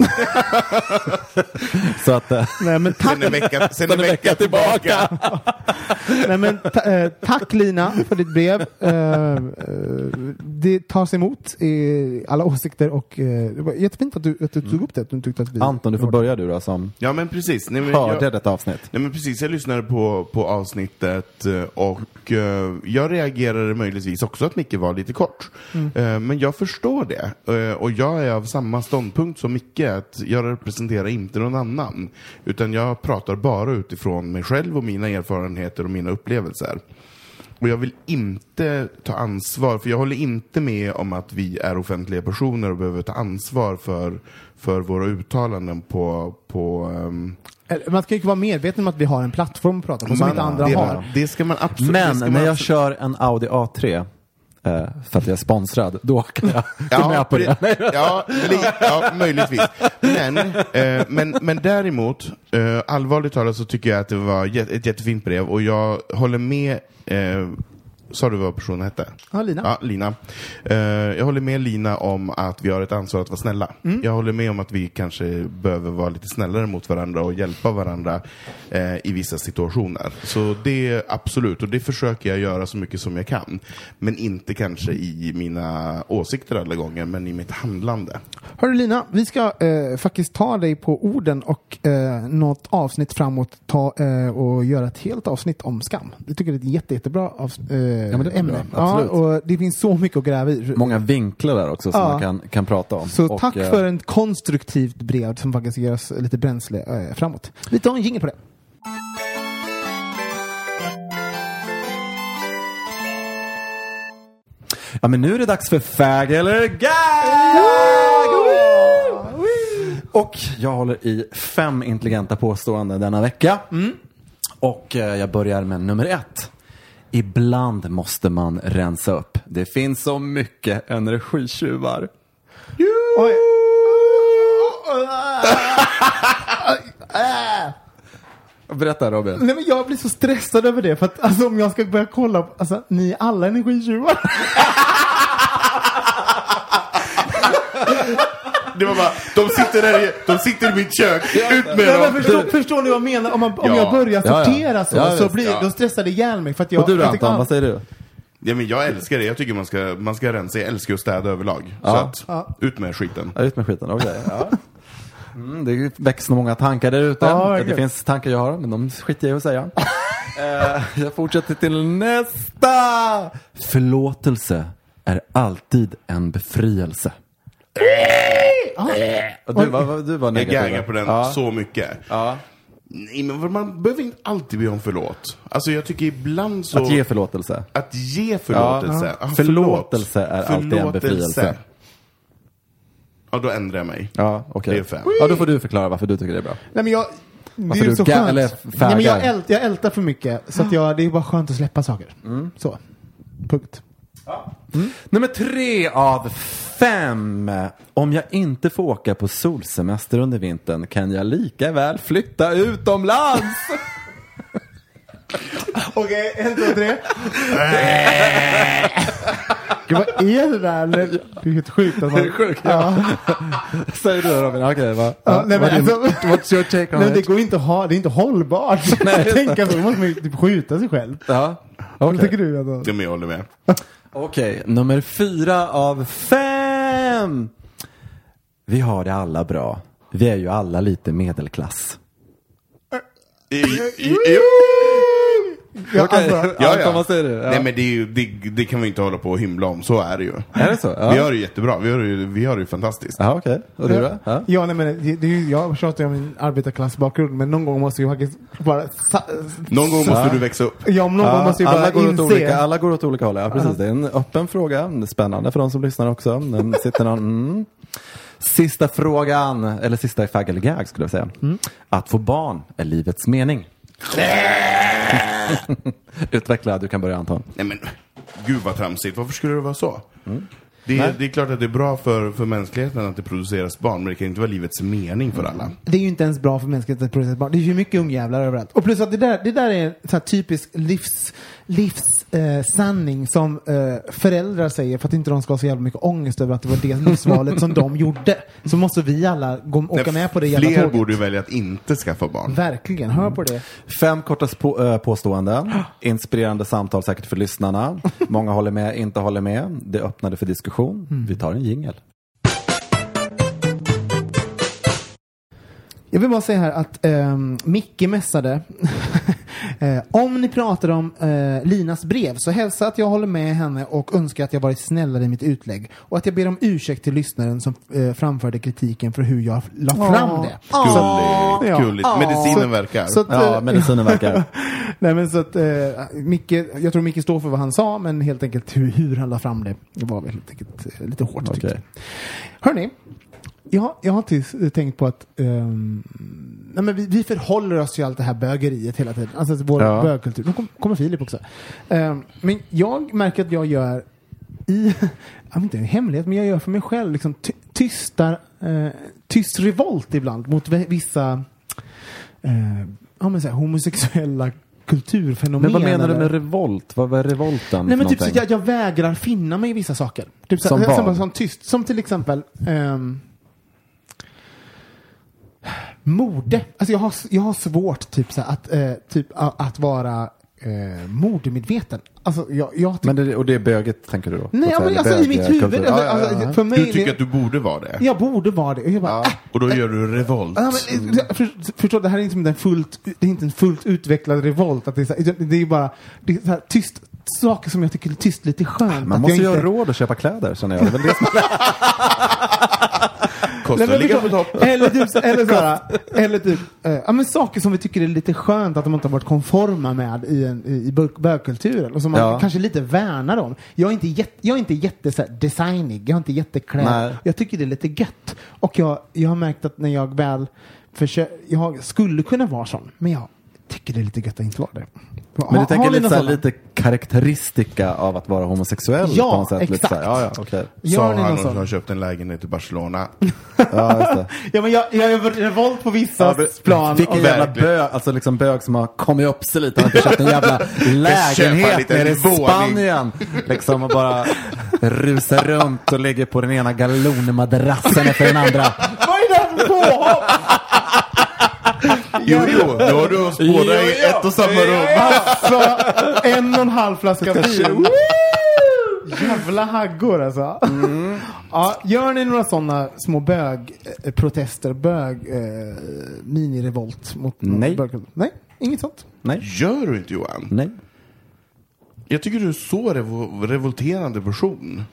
Så att... Äh... Nej, men tack... Sen en vecka, sen en vecka tillbaka. Nej, men ta- äh, tack Lina för ditt brev. Uh, uh, det tas emot i alla åsikter och uh, det var jättefint att du, att du tog upp det. Att du tyckte att vi... Anton, du får börja du då som ja, men precis. Nej, men hörde jag, detta avsnitt. Nej, men precis. Jag lyssnade på, på avsnittet och uh, jag reagerade möjligtvis också att Micke var lite kort. Mm. Uh, men jag förstår det. Uh, och jag är av samma ståndpunkt som Micke, att jag representerar inte någon annan. Utan jag pratar bara utifrån mig själv och mina erfarenheter och mina upplevelser. Och jag vill inte ta ansvar, för jag håller inte med om att vi är offentliga personer och behöver ta ansvar för, för våra uttalanden på... på um... Man ska ju vara medveten om att vi har en plattform att prata på som man, inte andra det, har. Det ska man absolut... Men ska när man jag absolut... kör en Audi A tre eh, för att jag är sponsrad, då kan jag gå med på det. det ja, li, ja, möjligtvis. Men, eh, men, men däremot, eh, allvarligt talat så tycker jag att det var jät- ett jättefint brev, och jag håller med. Eh, Sa du vad personen hette? Ja, Lina. Ja, Lina. Uh, jag håller med Lina om att vi har ett ansvar att vara snälla. Mm. Jag håller med om att vi kanske behöver vara lite snällare mot varandra och hjälpa varandra uh, i vissa situationer. Så det absolut, och det försöker jag göra så mycket som jag kan. Men inte kanske i mina åsikter alla gånger, men i mitt handlande. Hörru Lina, vi ska uh, faktiskt ta dig på orden och uh, något avsnitt framåt ta uh, och göra ett helt avsnitt om skam. Jag tycker det är ett jätte, jättebra avsnitt. Uh, Ja, men det är ämne. bra, absolut. Ja, och det finns så mycket att gräva i. Många vinklar där också som ja. man kan, kan prata om. Så och, tack eh, för ett konstruktivt brev som faktiskt ger oss lite bränsle eh, framåt. Vi tar en jingle på det. Ja, men nu är det dags för Fag eller Gag! Och jag håller i fem intelligenta påståenden denna vecka. Mm. Och eh, jag börjar med nummer ett. Ibland måste man rensa upp. Det finns så mycket energitjuvar. Oj. Berätta Robin. Nej, men jag blir så stressad över det. För att alltså, om jag ska börja kolla på, alltså, ni är alla energitjuvar. Det var bara, de sitter där i, de sitter i mitt kök. Ut med Ja, dem. men förstår, förstår ni vad jag menar? Om, man, om Ja. jag börjar sortera Ja, ja. så, Ja, så visst, blir ja. de stressade ihjäl mig. För att jag, Och du jag då tycker- Anton, vad säger du? Ja, men jag älskar det. Jag tycker man ska, man ska rensa. Jag älskar att städa överlag. Ja. Så att, Ja. ut med skiten. Ja, ut med skiten, okej. Okay, ja. Mm, det växer många tankar där ute. Ja, det verkligen. finns tankar jag har, men de skiter jag i att säga. eh, jag fortsätter till nästa. Förlåtelse är alltid en befrielse. Och du, var, du var Jag negativ. gaggar på den Ja. så mycket. Ja. Nej, men man behöver inte alltid be om förlåt. Alltså jag tycker ibland så... Att ge förlåtelse. Att ge förlåtelse. Ja. Ah, Förlåtelse är alltid en befrielse. Ja, då ändrar jag mig. Ja, okej. Det är fair. Ja, då får du förklara varför du tycker det är bra. Nej, men jag... Det Varför är ju du så ga- skönt. eller Nej, men jag, färgar. ält, jag ältar för mycket. Så att jag, det är bara skönt att släppa saker. Mm. Så. Punkt. Mm. Nummer tre av fem. Om jag inte får åka på solsemester under vintern kan jag lika väl flytta utomlands. Okej, en, två, tre. Gud, vad är det där? Det är helt sjukt att man... Det är sjukt, ja. Säger du Robin, okej okay, va? Ja, nej, men What do you- alltså- what's your take on Nej, it? det går inte att ha, det är inte hållbart. Nej, Jag just tänker så, då måste man ju typ skjuta sig själv. Ja, Vad okej. tycker du? Alltså? Ja, men jag håller med. Okej, nummer fyra av fem. Vi har det alla bra. Vi är ju alla lite medelklass. I, i, i, Ja, Okej, alltså, Ja, Anton, ja. vad säger du? Ja. Nej, men det, är ju, det, det kan vi inte hålla på och hymla om. Så är det ju. Är det så? Ja. Vi har det jättebra. Vi har det, ju- vi har det ju fantastiskt. Ja, okej. Och du då? Ja. ja, nej, men det, det är ju, jag tjatar ju om min arbetarklassbakgrund, men någon gång måste jag faktiskt bara... Sa, Någon gång måste du växa upp. ja, någon gång måste jag bara alla, går åt inse... olika, alla går åt olika håll. Ja, precis. Det är en öppen fråga. Det är spännande för de som lyssnar också. Den sitter någon, mm. Sista frågan, eller sista i Fag eller Gag skulle jag säga. Mm. Att få barn är livets mening. Utveckla, du kan börja Anton. Nej, men gud vad tramsigt. Varför skulle det vara så? Mm. Det, Nej. är, det är klart att det är bra för, för mänskligheten att det produceras barn, men det kan inte vara livets mening för alla. Det är ju inte ens bra för mänskligheten att producera barn. Det är ju mycket ungjävlar överallt. Och plus att det där, det där är en sån här typisk livs, livs eh, sanning som eh, föräldrar säger för att inte de ska ha så jävla mycket ångest över att det var det livsvalet som de gjorde. Så måste vi alla gå, åka med på det jävla Fler tåget. borde ju välja att inte skaffa barn. Verkligen, hör på det. Fem korta på, äh, påståenden. Inspirerande samtal säkert för lyssnarna. Många håller med, inte håller med. Det öppnade för diskussion. Vi tar en jingle. Jag vill bara säga här att eh, Micke mässade eh, om ni pratar om eh, Linas brev så hälsa att jag håller med henne och önskar att jag varit snällare i mitt utlägg och att jag ber om ursäkt till lyssnaren som eh, framförde kritiken för hur jag la fram det. Gulligt, Ja. gulligt. Ja. Medicinen Så- verkar. så att, Ja, eh, medicinen verkar. Nej, men så att eh, Micke, jag tror Micke står för vad han sa, men helt enkelt hur, hur han la fram det, det var väl helt enkelt eh, lite hårt tyckte Okej. jag. Hörrni, jag, jag har alltid tänkt på att um, nej, men vi, vi förhåller oss till allt det här bögeriet hela tiden. Alltså vår Ja. bögkultur. Nu kom, kommer Filip också. Um, men jag märker att jag gör i, jag vet inte en hemlighet, men jag gör för mig själv liksom ty- tystar, eh, tyst revolt ibland mot vissa eh, ja, men så här, homosexuella kulturfenomen. Men vad menar eller? du med revolt? Vad är revolten? Nej, men typ så någonting? jag, jag vägrar finna mig i vissa saker. Typ så, som som, vad? som tyst. Som till exempel ehm, mode. Alltså jag har, jag har svårt typ så här, att, eh, typ, a, att vara eh, modemedveten. Alltså jag, jag typ, men det, och det är böget, tänker du då? nej, ja, men alltså i mitt huvud. Ja, ja, ja. Alltså, för mig, Du tycker att du borde vara det? jag borde vara det. Och jag bara, Ja. Och då gör du revolt. ja, men, för, förstår, det här är inte en fullt, det är inte en fullt utvecklad revolt. Att det, är så här, det är bara det är så här, tyst, saker som jag tycker är tyst lite skönt. Man att måste jag ju ha inte, råd att köpa kläder, känner jag. Det är väl det som Kostar Nej, men ligga på förstå- topp. Eller typ, eller såhär, eller typ, eh, ja men saker som vi tycker är lite skönt att de inte har varit konforma med i, en, i, i bög- bögkulturen och som man Ja. kanske lite värnar om. Jag är inte jätte, jag är inte jätte så här, designig, jag är inte jätteklädd. Nej. Jag tycker det är lite gött. Och jag, jag har märkt att när jag väl försöker, jag skulle kunna vara sån, men jag tycker det är lite gött att inte vara det. Men du tänker ni lite, någon så här, sån? lite karaktäristika av att vara homosexuell Ja, på något sätt. Lite så här, exakt. ja, ja, okej. Gör Sa ni han någon som sån? har köpt en lägenhet i Barcelona. Ja, just det. Ja, men jag, jag är revolt på vissa Ja, men- plan. Fick en och- jävla verkligen. bög, alltså liksom bög som har kommit upp sig lite. Han har inte köpt en jävla lägenhet lite nere i våning. Spanien. Liksom och bara rusar runt och ligger på den ena galonmadrassen efter den andra. Vad är det för påhopp? Jo, jo, då har du oss båda Jo, i jo. ett och samma rum. Alltså, en och en halv flaska vin. Jävla haggor alltså. Mm. Ja, gör ni några sådana små bögprotester, bög eh, minirevolt mot Nej. bög? Nej, inget sånt. Nej, Gör du inte, Johan? nej. Jag tycker du är så revo- revolterande person.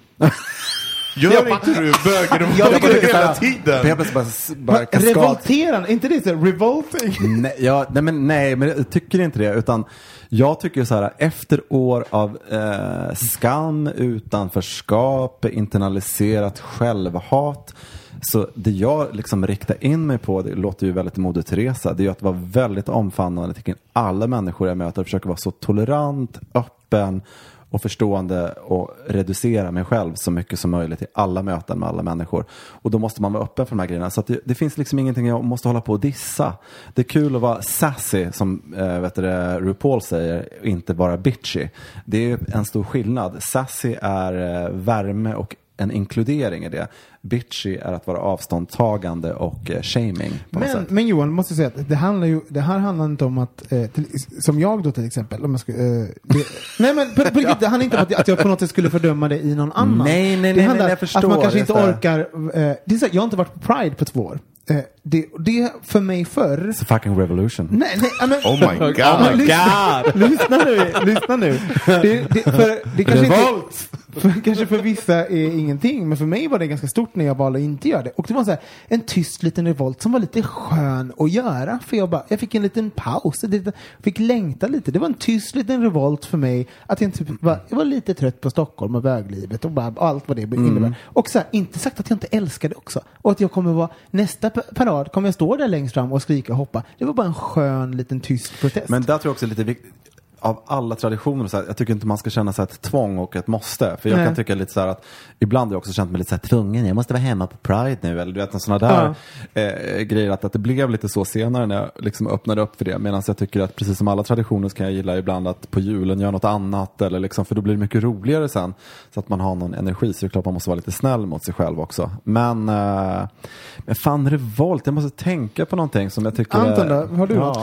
Gör inte du bögrevolter hela tiden? Jag plötsligt bara, bara kaskad. Revolterande, är inte det så? Revolting? Nej, ja, nej, men, nej, men jag tycker inte det. Utan jag tycker så här, efter år av eh, skam, utanförskap, internaliserat självhat. Så det jag liksom riktar in mig på, det låter ju väldigt Moder Teresa, det är ju att vara väldigt omfamnande till alla människor jag möter och försöka vara så tolerant, öppen och förstående och reducera mig själv så mycket som möjligt i alla möten med alla människor. Och då måste man vara öppen för de här grejerna. Så att det, det finns liksom ingenting jag måste hålla på och dissa. Det är kul att vara sassy, som äh, vet du, RuPaul säger, inte bara bitchy. Det är en stor skillnad. Sassy är äh, värme och en inkludering i det. Bitchy är att vara avståndtagande och eh, shaming på något Men, sätt. men Johan, måste säga att det handlar ju, det här handlar inte om att, eh, till, som jag då till exempel, om jag ska, eh, det, nej men på, på riktigt, det handlar inte om att, att jag på något sätt skulle fördöma det i någon annan. Nej, nej, det nej, handlar nej, jag förstår, att man kanske inte just det. orkar, eh, det är så, jag har inte varit på Pride på två år. Eh, det, det för mig förr. It's a fucking revolution. Nej, nej, ja, men, Oh my god. Ja, men lyssna, lyssna nu, lyssna nu. Det, det, för, det kanske inte, för, kanske för vissa är ingenting, men för mig var det ganska stort när jag valde att inte göra det. Och det var så här, en tyst liten revolt som var lite skön att göra. För jag, bara, jag fick en liten paus, jag fick längta lite. Det var en tyst liten revolt för mig. Att jag, typ var, jag var lite trött på Stockholm och böglivet och bara, allt vad det innebär. Mm. Och så här, inte sagt att jag inte älskade också. Och att jag kommer vara, nästa parad kommer jag stå där längst fram och skrika och hoppa. Det var bara en skön liten tyst protest. Men där tror jag också lite viktigt, av alla traditioner så här, jag tycker inte man ska känna så här ett tvång och ett måste. För jag Nej. kan tycka lite så här att ibland har jag också känt mig lite så här tvungen. Jag måste vara hemma på Pride nu. Eller du vet, sådana där Ja. eh, grejer. Att, att det blev lite så senare när jag liksom öppnade upp för det. Medan jag tycker att precis som alla traditioner så kan jag gilla ibland att på julen göra något annat. Eller liksom, för då blir det mycket roligare sen. Så att man har någon energi. Så det är klart man måste vara lite snäll mot sig själv också. Men, eh, men fan revolt. Jag måste tänka på någonting som jag tycker... Anton då, har du något? Ja.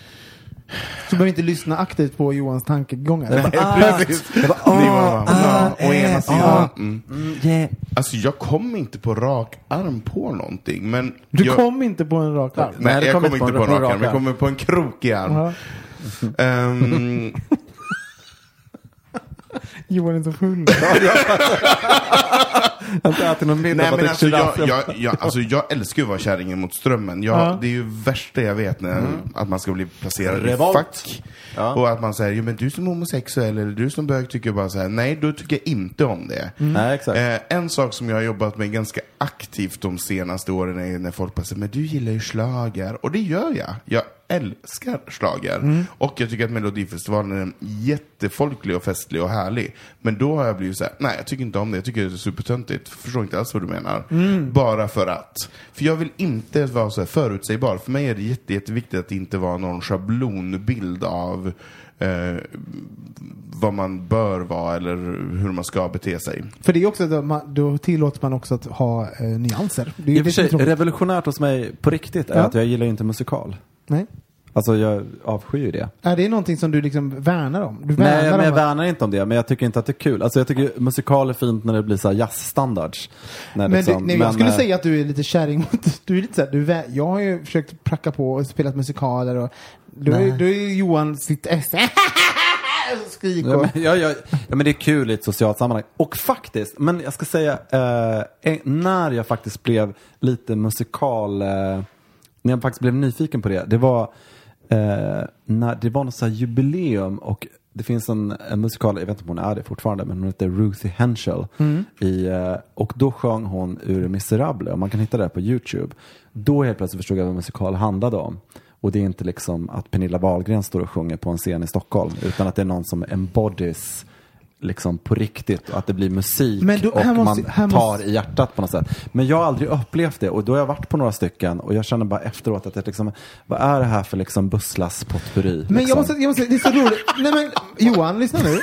Så behöver inte lyssna aktivt på Johans tankegångar. Nej, precis. Ni var bara, å ena sidan. Mm. Yeah. Alltså jag kom inte på rak arm på någonting. Men Du jag, kom inte på en rak arm. Nej, Nej, det jag kom kom inte inte på på en en rak rak arm. Jag arm. kommer på en krokig arm. Ja. Ehm, Johan är så full. Jag har inte ätit någon middag. Nej, bara men tyckt alltså jag, giraffer. jag, jag, alltså jag älskar ju att vara kärringen mot strömmen. Jag, Ja. Det är ju värsta jag vet när, att man ska bli placerad Revolt. i fack. Ja. Och att man säger, jo men du som homosexuell eller du som bög tycker bara så här, nej då tycker jag inte om det. Nej, exakt. Eh, en sak som jag har jobbat med ganska aktivt de senaste åren är när folk bara säger, men du gillar ju schlager. Och det gör jag. Jag älskar schlager. Mm. Och jag tycker att Melodifestivalen är jättefolklig och festlig och härlig. Men då har jag blivit så här: nej, jag tycker inte om det. Jag tycker det är supertöntigt. Förstår inte alls vad du menar. Mm. Bara för att. För jag vill inte vara så här förutsägbar. För mig är det jätte, jätteviktigt att det inte vara någon schablonbild av Eh, vad man bör vara eller hur man ska bete sig. För det är också då, man, då tillåter man också att ha eh, nyanser. Det är i och för sig revolutionärt hos mig på riktigt är ja. att jag gillar inte musikal. Nej. Alltså jag avskyr det. Är det någonting som du liksom värnar om? Du värnar Nej, men jag om värnar inte om det. Men jag tycker inte att det är kul. Alltså jag tycker musikal är fint när det blir så här jazzstandards. Men, liksom, du, nej, men jag skulle äh... säga att du är lite kärring mot, du är lite så här, du, jag har ju försökt pracka på och spelat musikaler och du är, du är Johan sitt S. Skrik och... ja, men, ja, ja, ja, men det är kul i ett socialt sammanhang. Och faktiskt, men jag ska säga eh, när jag faktiskt blev lite musikal eh, när jag faktiskt blev nyfiken på det, det var eh, när det var något så här jubileum och det finns en, en musikal, jag vet inte om hon är det fortfarande, men hon heter Ruthie Henschel mm. i, eh, och då sjöng hon ur Miserable och man kan hitta det på YouTube. Då helt plötsligt förstod jag vad musikal handlade om. Och det är inte liksom att Pernilla Wahlgren står och sjunger på en scen i Stockholm, utan att det är någon som embodies liksom på riktigt och att det blir musik men då, och måste, man tar måste... i hjärtat på något sätt. Men jag har aldrig upplevt det och då har jag varit på några stycken och jag känner bara efteråt att det liksom, vad är det här för liksom busslas potpurri? Men liksom? jag, måste, jag måste, det är så roligt. Nej men Johan, lyssna nu.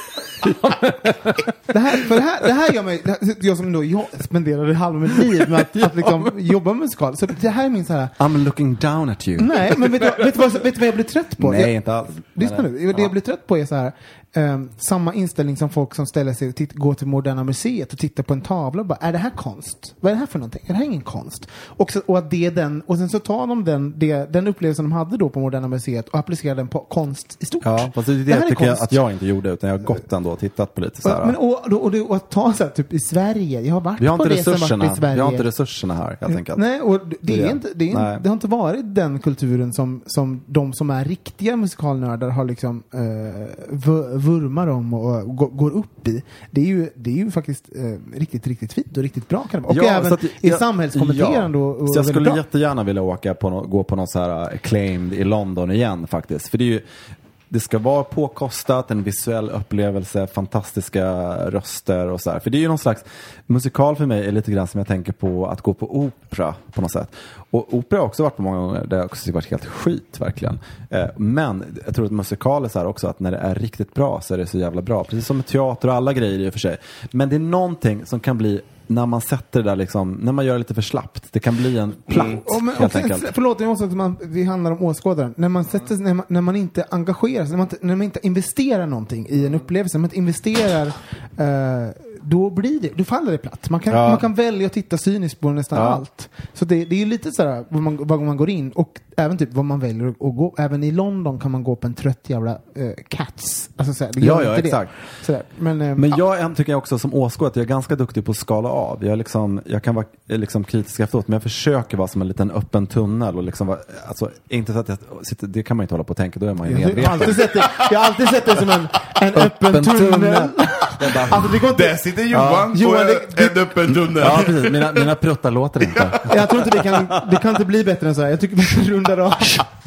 det, här, för det, här, det här gör mig, jag som då jag spenderade halva mitt liv med att, att liksom jobba med musikal. Så det här är min så här. I'm looking down at you. Nej, men vet du, vet du, vad, vet du vad jag blir trött på? Nej, jag, inte alls. Lyssna nu, det jag ja. blir trött på är så här. Um, samma inställning som folk som ställer sig och titt- går till Moderna Museet och tittar på en tavla och bara, är det här konst? Vad är det här för någonting? Är det här ingen konst? Och, så, och, att det är den, och sen så tar de den, det, den upplevelsen de hade då på Moderna Museet och applicerar den på konst i stort. Ja, fast det, det, det tycker jag att jag inte gjorde, utan jag har gått ändå och tittat på lite så här. Och, men, och, och, och, och att ta så här, typ i Sverige, jag har varit vi har på inte det som varit i Sverige. Vi har inte resurserna här, helt enkelt. Nej, och det, det, är inte, det, är, det har inte varit den kulturen som, som de som är riktiga musikalnördar har liksom uh, vurmar om och och går upp i. Det är ju, det är ju faktiskt eh, riktigt, riktigt fint och riktigt bra. Kan det vara. Och ja, även att, i jag, samhällskommenterande. Ja. Och, och så jag skulle bra. jättegärna vilja åka på no, gå på någon så här acclaimed i London igen faktiskt. För det är ju, det ska vara påkostat, en visuell upplevelse, fantastiska röster och så här. För det är ju någon slags musikal för mig är lite grann som jag tänker på att gå på opera på något sätt. Och opera har också varit på många gånger där jag också varit helt skit verkligen. Eh, men jag tror att musikal är så här också att när det är riktigt bra så är det så jävla bra. Precis som med teater och alla grejer i och för sig. Men det är någonting som kan bli när man sätter det där liksom, när man gör det lite för slappt. Det kan bli en platt, mm. oh, men, helt enkelt. Förlåt, jag måste att man, det handlar om åskådaren. När man, sätter, när man, när man inte engagerar sig, när man, när man inte investerar någonting i en upplevelse, när man inte investerar, uh, då blir det, då faller det platt. Man kan, ja. man kan välja att titta cyniskt på nästan ja. allt. Så det, det är ju lite sådär var man, var man går in och även typ vad man väljer att gå. Även i London kan man gå på en trött jävla uh, Cats. Alltså såhär, det gör ja, ja, inte exakt. det. Sådär. Men, uh, Men jag ja. tycker jag också som åskådare att jag är ganska duktig på att skala av. Jag, liksom, jag kan vara liksom kritisk efteråt, men jag försöker vara som en liten öppen tunnel och liksom vara, alltså, inte så att jag sitter, det kan man inte hålla på och tänka, då är man ju medveten. Jag har alltid sett det, jag har alltid sett det som en, en öppen, öppen tunnel. tunnel. Bara, alltså, det går inte... Där sitter Johan ja. på Johan, det, en öppen tunnel. Ja, precis. Mina, mina pruttar låter inte. Jag tror inte det kan, det kan inte bli bättre än så här. Jag tycker vi ska runda av.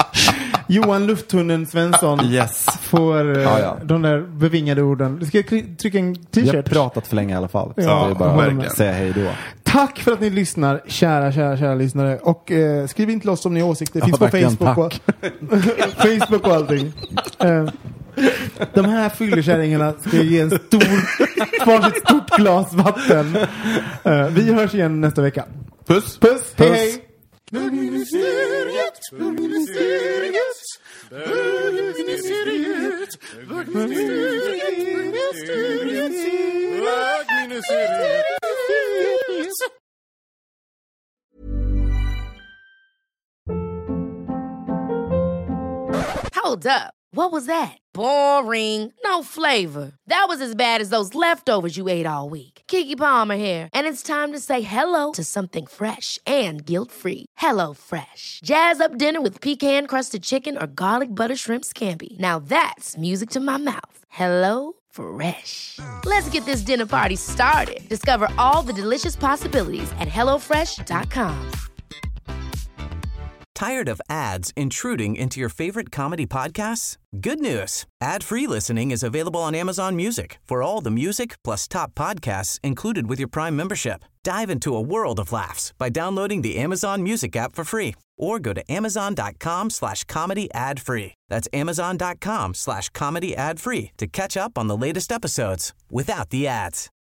Johan Lufttunneln Svensson yes. får ja, ja. de där bevingade orden. Du ska trycka en t-shirt. Vi har pratat för länge i alla fall. Så ja, det är bara att säga hej då. Tack för att ni lyssnar, kära, kära, kära lyssnare. Och eh, skriv in till oss om ni har åsikter. Det finns ja, på Facebook och, Facebook och allting. Eh, de här fyllekärringarna ska ge en stor, varsitt stort glas vatten. Eh, vi hörs igen nästa vecka. Puss. Puss. Hej, hej. Bögministeriet, bögministeriet, bögministeriet, bögministeriet, bögministeriet. Hold up. What was that? Boring. No flavor. That was as bad as those leftovers you ate all week. Keke Palmer here, and it's time to say hello to something fresh and guilt-free. Hello Fresh. Jazz up dinner with pecan-crusted chicken or garlic butter shrimp scampi. Now that's music to my mouth. Hello Fresh. Let's get this dinner party started. Discover all the delicious possibilities at hello fresh dot com. Tired of ads intruding into your favorite comedy podcasts? Good news. Ad-free listening is available on Amazon Music for all the music plus top podcasts included with your Prime membership. Dive into a world of laughs by downloading the Amazon Music app for free or go to amazon.com slash comedy ad free. That's amazon.com slash comedy ad free to catch up on the latest episodes without the ads.